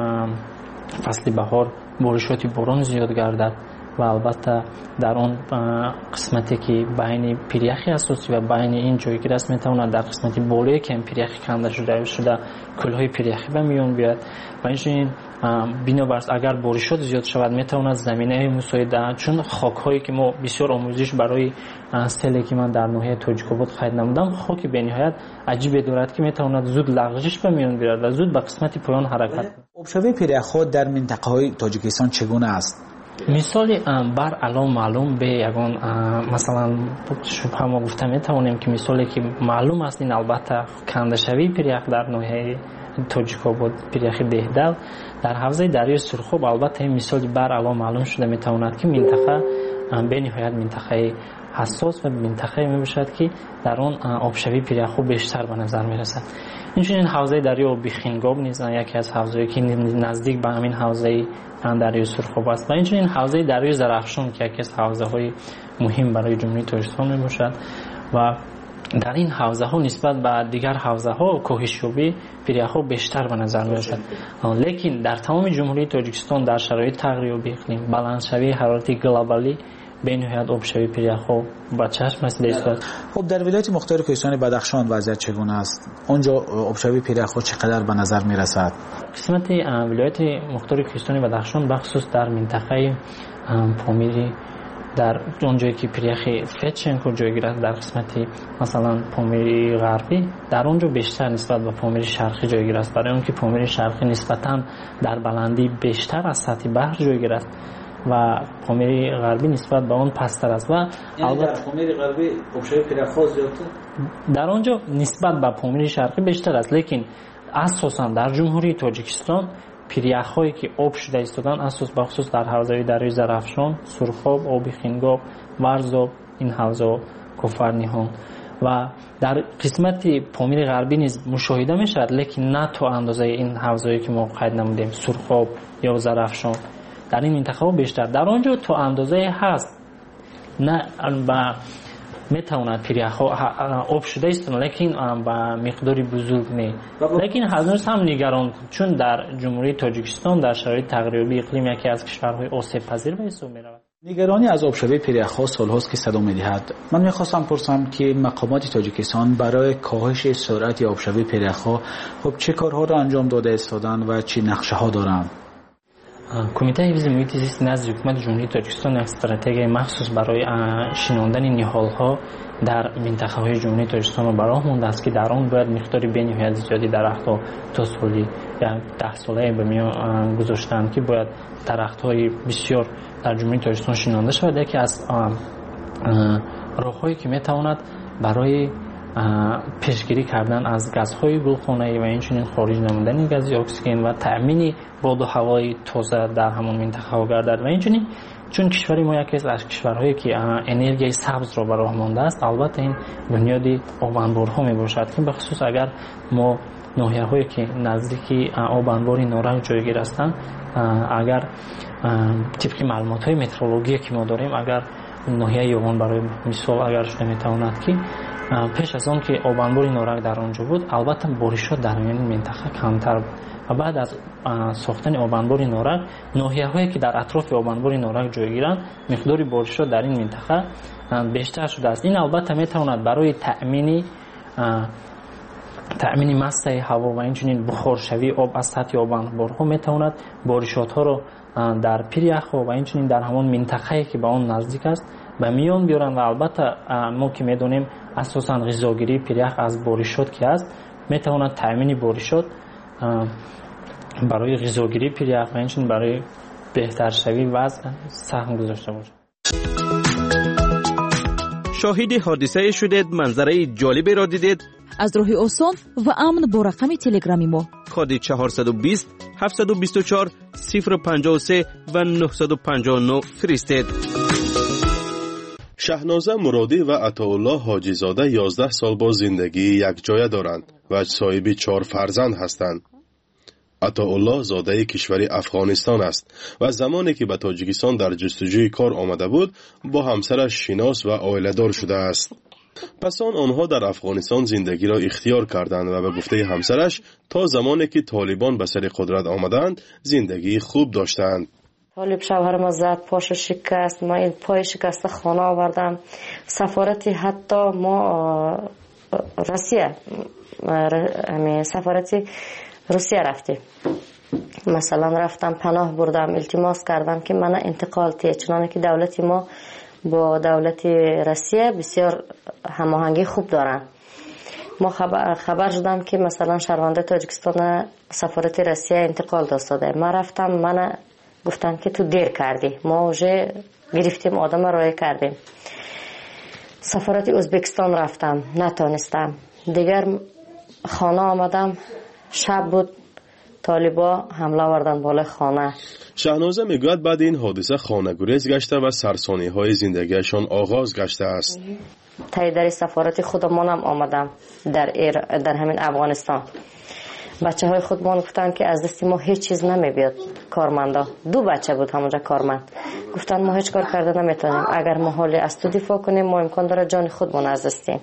فصل بهار بارشات باران زیاد گردد و البته در آن قسمتی که بین پیریخی اساسی و بین این جایگیر است میتواند در قسمت بالایی که پیریخی کنده شده شده کلهای پیریخی به میان بیاد و این بنابر اگر بارشات زیاد شود میتواند زمینه مساعده چون خاک‌هایی که ما بسیار آموزش برای سیلی که من در ناحیه تاجیک‌آباد خرید نمودم خاک به نهایت عجیب دارد که میتواند زود لغزش به میان بیارد و زود به قسمت پایان حرکت کند. آبشوی پیریخ‌ها در منطقه‌های تاجیکستان چگونه است؟ مثال بر علام معلوم به یگان مثلا شبه ما گفته میتوانیم که مثالی که معلوم است این البته کنده شوی پیریخ در ناحیه تاجیک‌آباد پیریخ دهدل در حوزه دریای سرخاب البته این مثال بر علام معلوم شده میتواند که منطقه به نهایت منطقه حساس و منطقه می باشد که در آن آبشوی پیریخ بیشتر به نظر می رسد. این حوزه دریای بیخینگاب نیز یکی از حوزه‌ای که نزدیک به همین حوزه دریای سرخاب است و این حوزه دریای زرافشان که یکی از حوزه‌های مهم برای جمهوری تاجیکستان می باشد و در این حوزه ها نسبت به دیگر حوزه ها کاهشیابی پیریخ ها بیشتر به نظر می رسد. لیکن در تمام جمهوری تاجیکستان در شرایط تغییر اقلیم بلندشوی حرارت گلوبالی به نهایت آبشوی پیریخ ها با چشم رسیده است. خب در ولایت مختار کوهستان بدخشان وضعیت چگونه است؟ آنجا آبشوی پیریخ ها چقدر به نظر می رسد؟ قسمت ولایت مختار کوهستان بدخشان بخصوص در منطقه پامیری در اونجایی که پیریخ فتچنکو جایگیر است در قسمت مثلا پامیری غربی در اونجا بیشتر نسبت به پامیری شرقی جایگیر است برای اون که پامیری شرقی نسبتاً در بلندی بیشتر از سطح بحر جایگیر است و پامیری غربی نسبت به اون پستر است و البته پامیری غربی آبشوی پیریخ ها زیادتر در اونجا نسبت به پامیری شرقی بیشتر است لیکن اساساً در جمهوری تاجیکستان پیریخ هایی که آب شده ایستادن اساس به خصوص در حوزه دریای زرافشان، سرخاب، آبی خینگاب، ورزاب این حوزه کفرنیهان و در قسمت پامیر غربی نیز مشاهده می شود لیکن نه تا اندازه این حوزه‌ای که ما قید نمودیم سرخاب یا زرافشان در این منطقه ها بیشتر در آنجا تا اندازه هست نه با میتواند پیریخ ها آب شده است لیکن با مقداری بزرگ نه لیکن هنوز هم نگران چون در جمهوری تاجیکستان در شرایط تغییر اقلیم یکی از کشورهای آسیب پذیر به حساب میرود. نگرانی از آبشوی پیریخ ها سالهاست که صدا میدهد. من میخواستم پرسم که مقامات تاجیکستان برای کاهش سرعت آبشوی پیریخ ها خب چه کارها را انجام داده استادند و چه نقشه ها دارند؟ کمیته حفظ محیط زیست نزد حکومت جمهوری تاجیکستان استراتژی مخصوص برای شناندن نهال‌ها در منطقه‌های جمهوری تاجیکستان را براه مانده است که در آن باید مقداری به نهایت زیادی درخت‌ها تا سالی یا ده ساله به میان گذاشتند که باید درخت‌های بسیار در جمهوری تاجیکستان شنانده شود. یکی از راه‌هایی که می‌تواند برای پیشگیری کردن از گازهای گلخانه‌ای و اینچنین خارج نمودن گاز اکسیژن و تأمین باد و هوای تازه در همون منطقه ها گردد و اینچنین چون کشور ما یکی از کشورهایی که انرژی سبز را به راه مانده است البته این بنیادی آب انبارها می باشد که به خصوص اگر ما ناحیه‌هایی که نزدیکی آب انبار نارنج جایگیر هستند اگر طبق معلومات‌های مترولوژی که ما داریم اگر ناحیه یوان برای مثال اگر شده میتواند که پیش از آن که آب انبار نارنج در آنجا بود البته بارشات در این منطقه کمتر بود و بعد از ساختن آب انبار نارنج ناحیه‌هایی که در اطراف آب انبار نارنج جایگیرند مقدار بارشات در این منطقه بیشتر شده است. این البته میتواند برای تأمین تأمین مسطح هوا و اینچنین بخار شوی آب از سطح آب انبارها میتواند بارشات‌ها را در پیریخ و اینچنین در همون منطقه‌ای که به آن نزدیک است به میان بیارند و البته ما که میدونیم اساساً غذاگیری پیریخ از بارشات که است میتواند تأمین بارشات برای غذاگیری پیریخ و اینچنین برای بهتر شوی وضع سهم گذاشته باشد. شاهد حادثه شدید، منظره جالبی را دیدید؟ аз роҳи осон ва амн бо рақами телеграми мо. коди чаҳорсаду бист ҳафтсаду бисту чор сифр панҷоҳу се ва нуҳсаду панҷоҳу нӯ фиристед. шаҳноза муродӣ ва атоуллоҳ ҳоҷизода ёздаҳ сол бо зиндагии якҷоя доранд ва соҳиби чор фарзанд ҳастанд. атоуллоҳ зодаи кишвари Афғонистон аст ва замоне ки ба Тоҷикистон дар ҷустуҷӯи кор омада буд, бо ҳамсараш шинос ва оиладор шудааст. пас он онҳо дар Афғонистон зиндагиро ихтиёр карданд ва ба гуфтаи ҳамсараш то замоне ки Толибон ба сари қудрат омаданд, зиндагии хуб доштанд. طالب شوهر ما زد، پاش شکست، ما این پای شکسته خانه آوردم. سفارتی حتی ما روسیه سفارتی روسیه رفتیم. مثلا رفتم پناه بردم، التماس کردم که من انتقال تیه، چنانه که دولتی ما با دولت روسیه بسیار هماهنگی خوب دارن. ما خبر, خبر شدم که مثلا شهرونده تاجیکستان سفارت روسیه انتقال داده. ما رفتم، من گفتن که تو دیر کردی، ما اوجه گرفتیم آدم رای کردیم. سفارت ازبکستان رفتم، نتانستم. دیگر خانه آمدم، شب بود، طالبا حمله آوردن بالای خانه. شهنازه میگوید بعد این حادثه خانه گریز گشته و سرسانی های زندگیشان آغاز گشته است. تای در سفارت خودمانم آمدم در ایر در همین افغانستان. بچه های خودمان گفتن که از دست ما هیچ چیز نمیبیاد. کارمندا دو بچه بود همونجا کارمند، گفتن ما هیچ کار کرده نمیتونیم، اگر ما حالی از تو دفاع کنیم ما امکان داره جان خودمون از دستیم.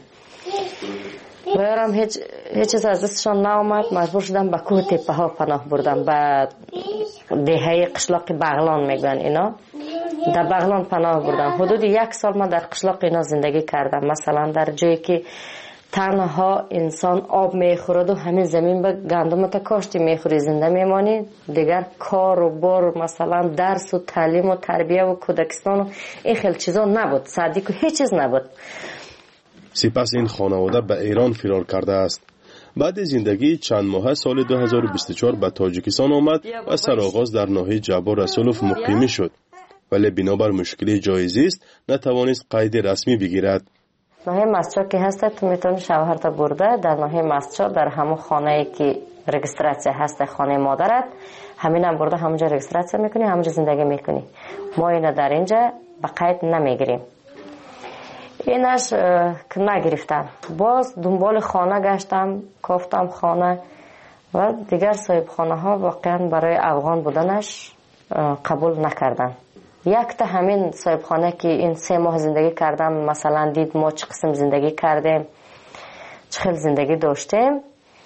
بیارم هیچ هیچ چیز از دستشان نآمد، مجبور شدم به کوه تپه ها پناه بردم، به دهه قشلاق بغلان میگن اینا، در بغلان پناه بردم. حدود یک سال من در قشلاق اینا زندگی کردم. مثلا در جایی که تنها انسان آب میخورد و همین زمین به گندم تا کاشتی میخوری زنده میمانی، دیگر کار و بار مثلا درس و تعلیم و تربیه و کودکستان و این خیلی چیزا نبود، صدیق و هیچ چیز نبود. سپس این خانواده به ایران فرار کرده است. بعد زندگی چند ماه سال دو هزار و بیست و چهار به تاجیکستان آمد و سرآغاز در ناحیه جبار رسولوف مقیمی شد، ولی بنابر مشکلی جایزی است نتوانست قید رسمی بگیرد. ناحیه مسجد که هست تو میتونی شوهر تا برده در ناحیه مسجد در همون خانه ای که رجیستراسی هست خانه مادرت، همین هم برده همونجا رجیستراسی میکنی، همونجا زندگی میکنی. ما اینو در اینجا به قید نمیگیریم. اینش که نگرفتن، باز دنبال خانه گشتم، کافتم خانه و دیگر صاحب خانه ها واقعا برای افغان بودنش قبول نکردن. یک تا همین صاحب خانه که این سه ماه زندگی کردم مثلا دید ما چه قسم زندگی کردیم، چه خیلی زندگی داشتیم،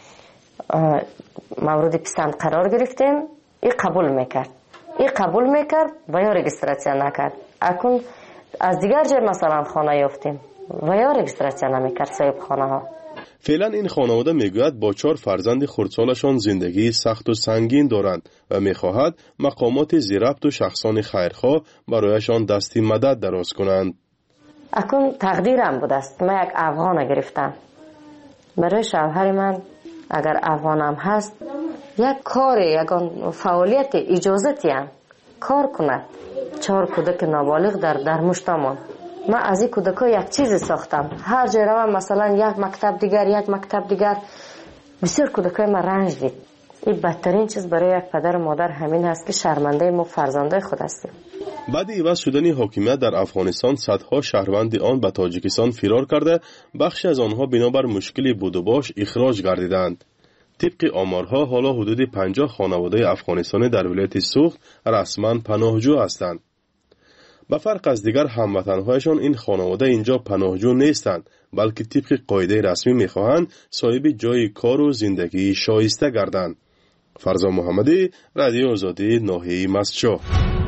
مورد پسند قرار گرفتیم، این قبول میکرد، این قبول میکرد و یا رجیستراسی نکرد. اکنون از دیگر جای مثلا خانه یافتیم و یا رجیستراسی نمیکرد صاحب خانه ها. فعلا این خانواده میگوید با چهار فرزند خردسالشان زندگی سخت و سنگین دارند و میخواهد مقامات ذی‌ربط و شخصان خیرخواه برایشان دستی مدد دراز کنند. اکنون تقدیرم بود است من یک افغان گرفتم. برای شوهر من اگر افغانم هست یک کار، یک فعالیت اجازتی هم کار کند. چهار کودک نابالغ در در مشتمان. من از این کودکا یک چیزی ساختم، هر جای روم مثلا یک مکتب دیگر یک مکتب دیگر، بسیار کودکای من رنج دید. این بدترین چیز برای یک پدر و مادر همین هست که شرمنده ما فرزندای خود هستیم. بعد عوض شدن حاکمیت در افغانستان صدها شهروند آن به تاجیکستان فرار کرده، بخشی از آنها بنابر مشکلی بود و باش اخراج گردیدند. طبق آمارها حالا حدود پنجاه خانواده افغانستانی در ولایت سوخت رسما پناهجو هستند. به فرق از دیگر هموطنهایشان این خانواده اینجا پناهجو نیستند، بلکه طبق قاعده رسمی میخواهند صاحب جای کار و زندگی شایسته گردند. فرزا محمدی، رادیو آزادی، ناحیه مسجد.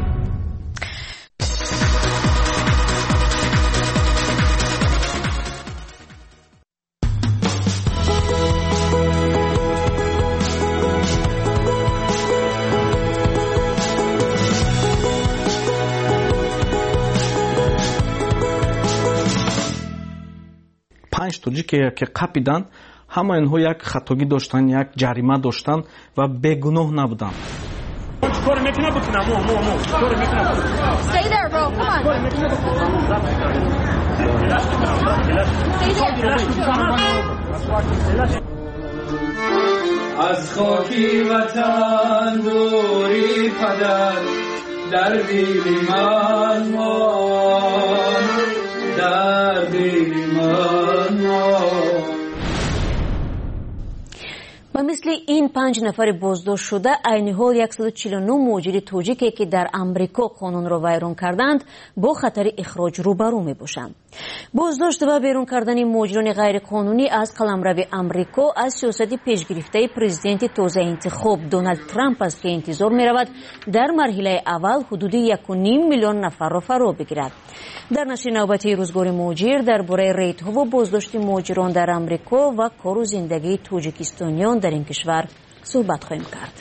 پنج توجی که که قپیدن، همه اینها یک خطاگی داشتن، یک جریمه داشتن و بگناه نبودن. کار میکنه بکنه مو مو مو کار میکنه. Stay there, bro. Come on. از خاکی وطن دوری پدر در دل من مان، در دل من مان. و مثل این پنج نفر بازداشت شده عین حال صد و چهل و نه مهاجر تاجیکی که در امریکا قانون را ویران کردند با خطر اخراج روبرو می باشند. بازداشت و بیرون کردن مهاجران غیر قانونی از قلمرو امریکا از سیاست پیشگرفته پرزیدنت تازه انتخاب دونالد ترامپ است که انتظار می رود در مرحله اول حدود یک و نیم میلیون نفر را فرا بگیرد. در نشر نوبتی روزگار مهاجر درباره ریت‌ها و بازداشت مهاجران در امریکا و کار و زندگی تاجیکستانیان در این کشور صحبت خواهیم کرد.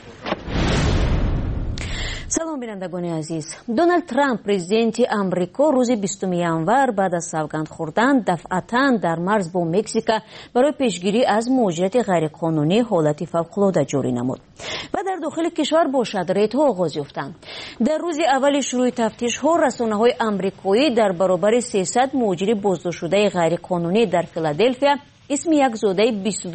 سلام بینندگان عزیز. دونالد ترامپ پرزیدنت امریکا روز بیستم ژانویه بعد از سوگند خوردن دفعتاً در مرز با مکزیک برای پیشگیری از مهاجرت غیرقانونی حالت فوق‌العاده جاری نمود و در داخل کشور با شدریدها آغاز یافتند. در روز اول شروع تفتیش‌ها رسانه‌های آمریکایی در برابر سیصد مهاجر بازداشت شده غیرقانونی در فیلادلفیا اسم یک زاده بیست و